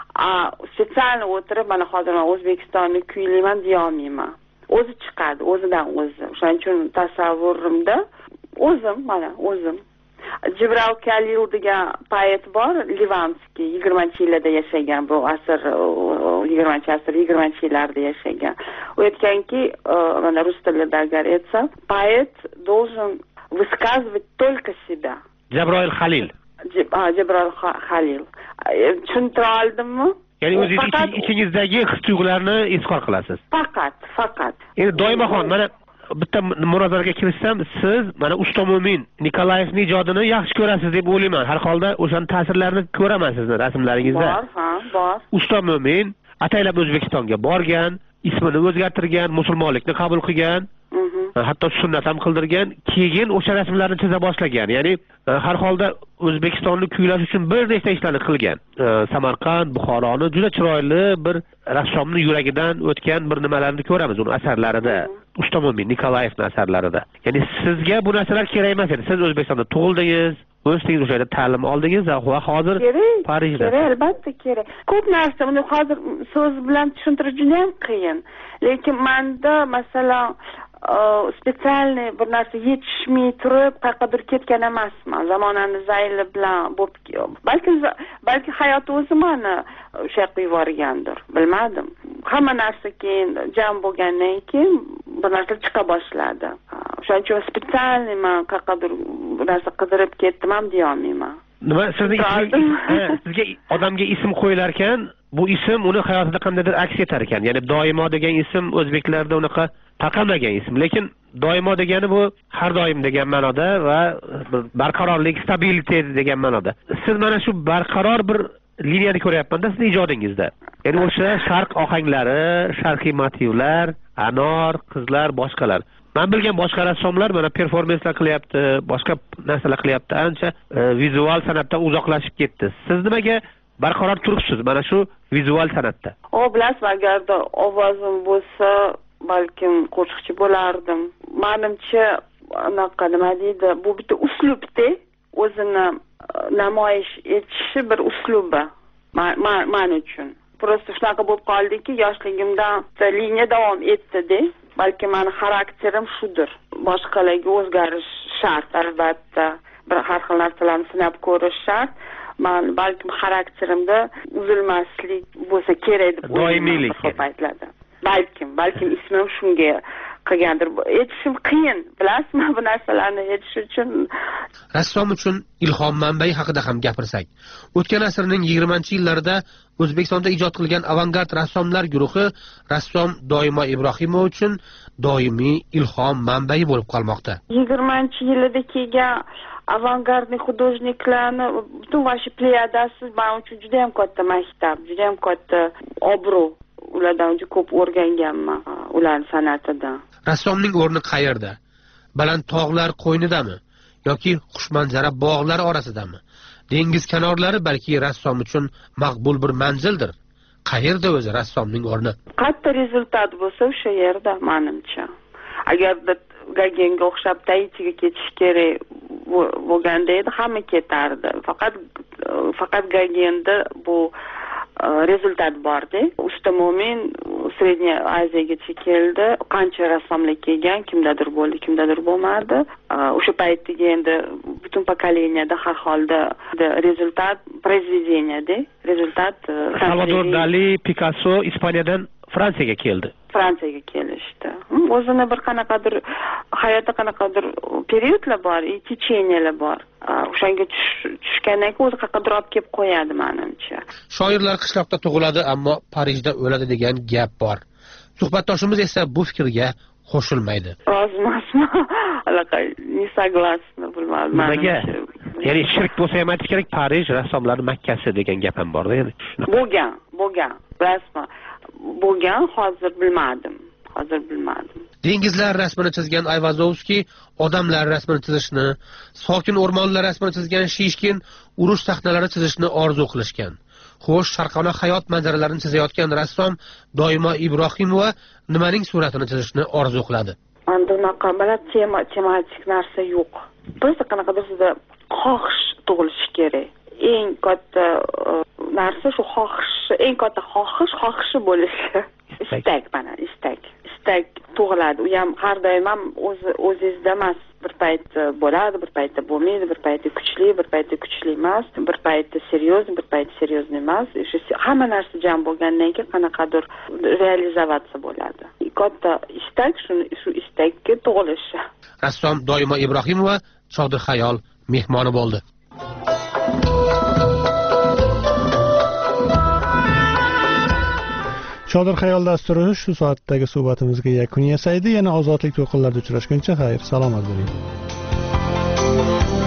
Spetsialni o'tirib, mana hozir men O'zbekistonni kuylayman deya olmayman. O'zi chiqadi, o'zidan o'zi. O'shaning uchun tasavvurimda o'zim, mana o'zim. Jibril Kalil degan poet bor, Livanskiy, yigirmanchi yillarda yashagan, bu asr yigirmanchi asr yigirmanchi yillarda yashagan. U aytganki, mana rus tilida agar aytsam, poet должен высказывать только себя. Jibril Kalil. Jibril Kalil. Tushuntira oldimmi? Ya'ni o'zingiz ichingizdagi his-tuyg'ularni izhor qilasiz. Faqat, faqat. Endi Doimaxon, mana bitta munozaraga kirishsam, siz mana Usta Mo'min Nikolayevning ijodini yaxshi ko'rasiz deb o'ylayman. Har holda o'shaning ta'sirlarini ko'raman sizning rasmlaringizda. Bor, ha, bor. Usta Mo'min ataylab O'zbekistonga borgan, ismini o'zgartirgan, musulmonlikni qabul qilgan, hatto sunnat ham qildirgan, keyin o'sha rasmlarni chiza boshlagan. Ya'ni har holda O'zbekistonni kuylash uchun bir nechta ishlarni qilgan. Samarqand, Buxoroni juda chiroyli bir rassomning yuragidan o'tgan bir nimalarni ko'ramiz uning asarlarida. Usta Mo'min Nikolayevning asarlarida. Ya'ni sizga bu narsalar kerak emas edi. Siz O'zbekistonda tug'ildingiz, o'zingiz o'sha yerda ta'lim oldingiz va hozir Parijda. Kerak, albatta kerak. Ko'p narsa uni hozir so'z bilan tushuntirish juda ham qiyin. Lekin menda masalan spetsialniy bir narsa yetishmay turib qayergadir ketgan emasman. Zamonani zayli bilan bo'lib, balki balki hayot o'zi meni o'sha yoqqa yuborgandir, bilmadim. Hamma narsa keyin jam bo'lgandan keyin bir narsa chiqa boshladi. O'shaning uchun spetsialniy men qayergadir bir narsa qidirib ketdim ham deya olmayman. Nima sizning sizga odamga ism qo'yilar ekan, bu ism uni hayotida qandaydir aks etar ekan. Ya'ni Doimo degan ism o'zbeklarda unaqa taqalmagan ism, lekin Doimo degani bu har doim degan ma'noda va barqarorlik, stabilitet degan ma'noda. Siz mana shu barqaror bir liniyani ko'ryapman-da sizning ijodingizda. Ya'ni o'sha sharq ohanglari, sharqiy motivlar, anor, qizlar, boshqalar. Men bilgan boshqa rassomlar mana performanslar qilyapti, boshqa narsalar qilyapti, ancha vizual san'atdan uzoqlashib ketdi. Siz nimaga barqaror turibsiz mana shu vizual san'atda? O, bilasizmi, agarda ovozim bo'lsa, balkim qo'shiqchi bo'lardim. Menimcha, anaqa nima deydi, bu bitta uslubda o'zini namoyish etishi bir uslubi men uchun. Prosta shunaqa bo'lib qoldiki, yoshligimdan liniya davom etdi-da. Balki meni xarakterim shudir. Boshqalarga o'zgarish shart, albatta. Bir har xil narsalarni sinab ko'rish shart. Men balkim xarakterimda uzilmaslik bo'lsa kerak deb doimiylik. Ko'p aytiladi. Balkim, balkim ismim shunga qilgandir. Aytishim qiyin, bilasizmi, bu narsalarni aytish uchun. Rassom uchun ilhom manbai haqida ham gapirsak. O'tgan asrning yigirmanchi yillarida O'zbekistonda ijod qilgan avangard rassomlar guruhi rassom Doimo Ibrohimov uchun doimiy ilhom manbai bo'lib qolmoqda. yigirmanchi yilida kelgan avangardni hudojniklarni butun vashi pleyadasi men uchun juda ham katta maktab, juda ham katta obro'. Ulardan juda ko'p o'rganganman, ular san'atidan. Rassomning o'rni qayerda? Baland tog'lar qo'ynidami yoki xushmanzara bog'lar orasidami? Dengiz kanorlari balki rassom uchun maqbul bir manzildir. Qayerda o'zi rassomning o'rni? Katta rezultat bo'lsa o'sha yerda, menimcha. Agarda Gagenga o'xshab Tahitiga ketish kerak bo'lganda edi, hamma ketardi. Faqat faqat Gagenda bu rezultat bordi. Usta Mo'min Sredniy Aziyagacha keldi. Qancha rassomlar kelgan, kimdadir bo'ldi, kimdadir bo'lmadi. O'sha paytdagi endi butun pokoleniyada har holda rezultat произведениеda, rezultat Salvador Dali, Picasso Ispaniyadan Fransiyaga keldi. Fransiyaga kelishdi. O'zini bir qanaqadir hayotda qanaqadir periodlar bor, techeniyalar bor. o'shanga tushgandan keyin o'zi qayergadir olib kelib qo'yadi menimcha. Shoirlar qishloqda tug'iladi, ammo Parijda o'ladi degan gap bor. Suhbatdoshimiz esa bu fikrga qo'shilmaydi. Rozi emasman. Anaqa не согласна bilmadim. Nimaga? Ya'ni shirk bo'lsa ham aytish kerak, Parij rassomlarning Makkasi degan gap ham bor-da, ya'ni. Bo'lgan, bo'lgan. Rasman. Bo'lgan, hozir bilmadim. Hozir bilmadim. Dengizlar rasmini chizgan Ayvazovskiy odamlar rasmini chizishni, sokin o'rmonlar rasmini chizgan Shishkin urush sahnalari chizishni orzu qilishgan. Xo'sh, sharqona hayot manzaralarini chizayotgan rassom doimo Ibrohimova nimaning suratini chizishni orzu qiladi? Endi unaqa mana tema tematik narsa yo'q. Biz qanaqadir sizda xohish tug'ilishi kerak. Eng katta narsa shu xohish, eng katta xohish, xohishi bo'lishi. Istak mana, istak. Istak tug'iladi. U ham har doim ham o'zi o'zingizda emas. Bir payt bo'ladi, bir paytda bo'lmaydi, bir paytda kuchli, bir paytda kuchli emas, bir paytda seryoz, bir paytda seryoz emas. Shu hamma narsa jam bo'lgandan keyin qanaqadir realizatsiya bo'ladi. Katta istak shu shu istakka tug'ilishi. Rassom doimo Ibrohimova Chodir Xayol mehmoni bo'ldi. Chodir Xayol dasturi shu soatdagi suhbatimizga yakun yasaydi. Yana ozodlik to'lqinlarida uchrashguncha xayr, salomat bo'ling.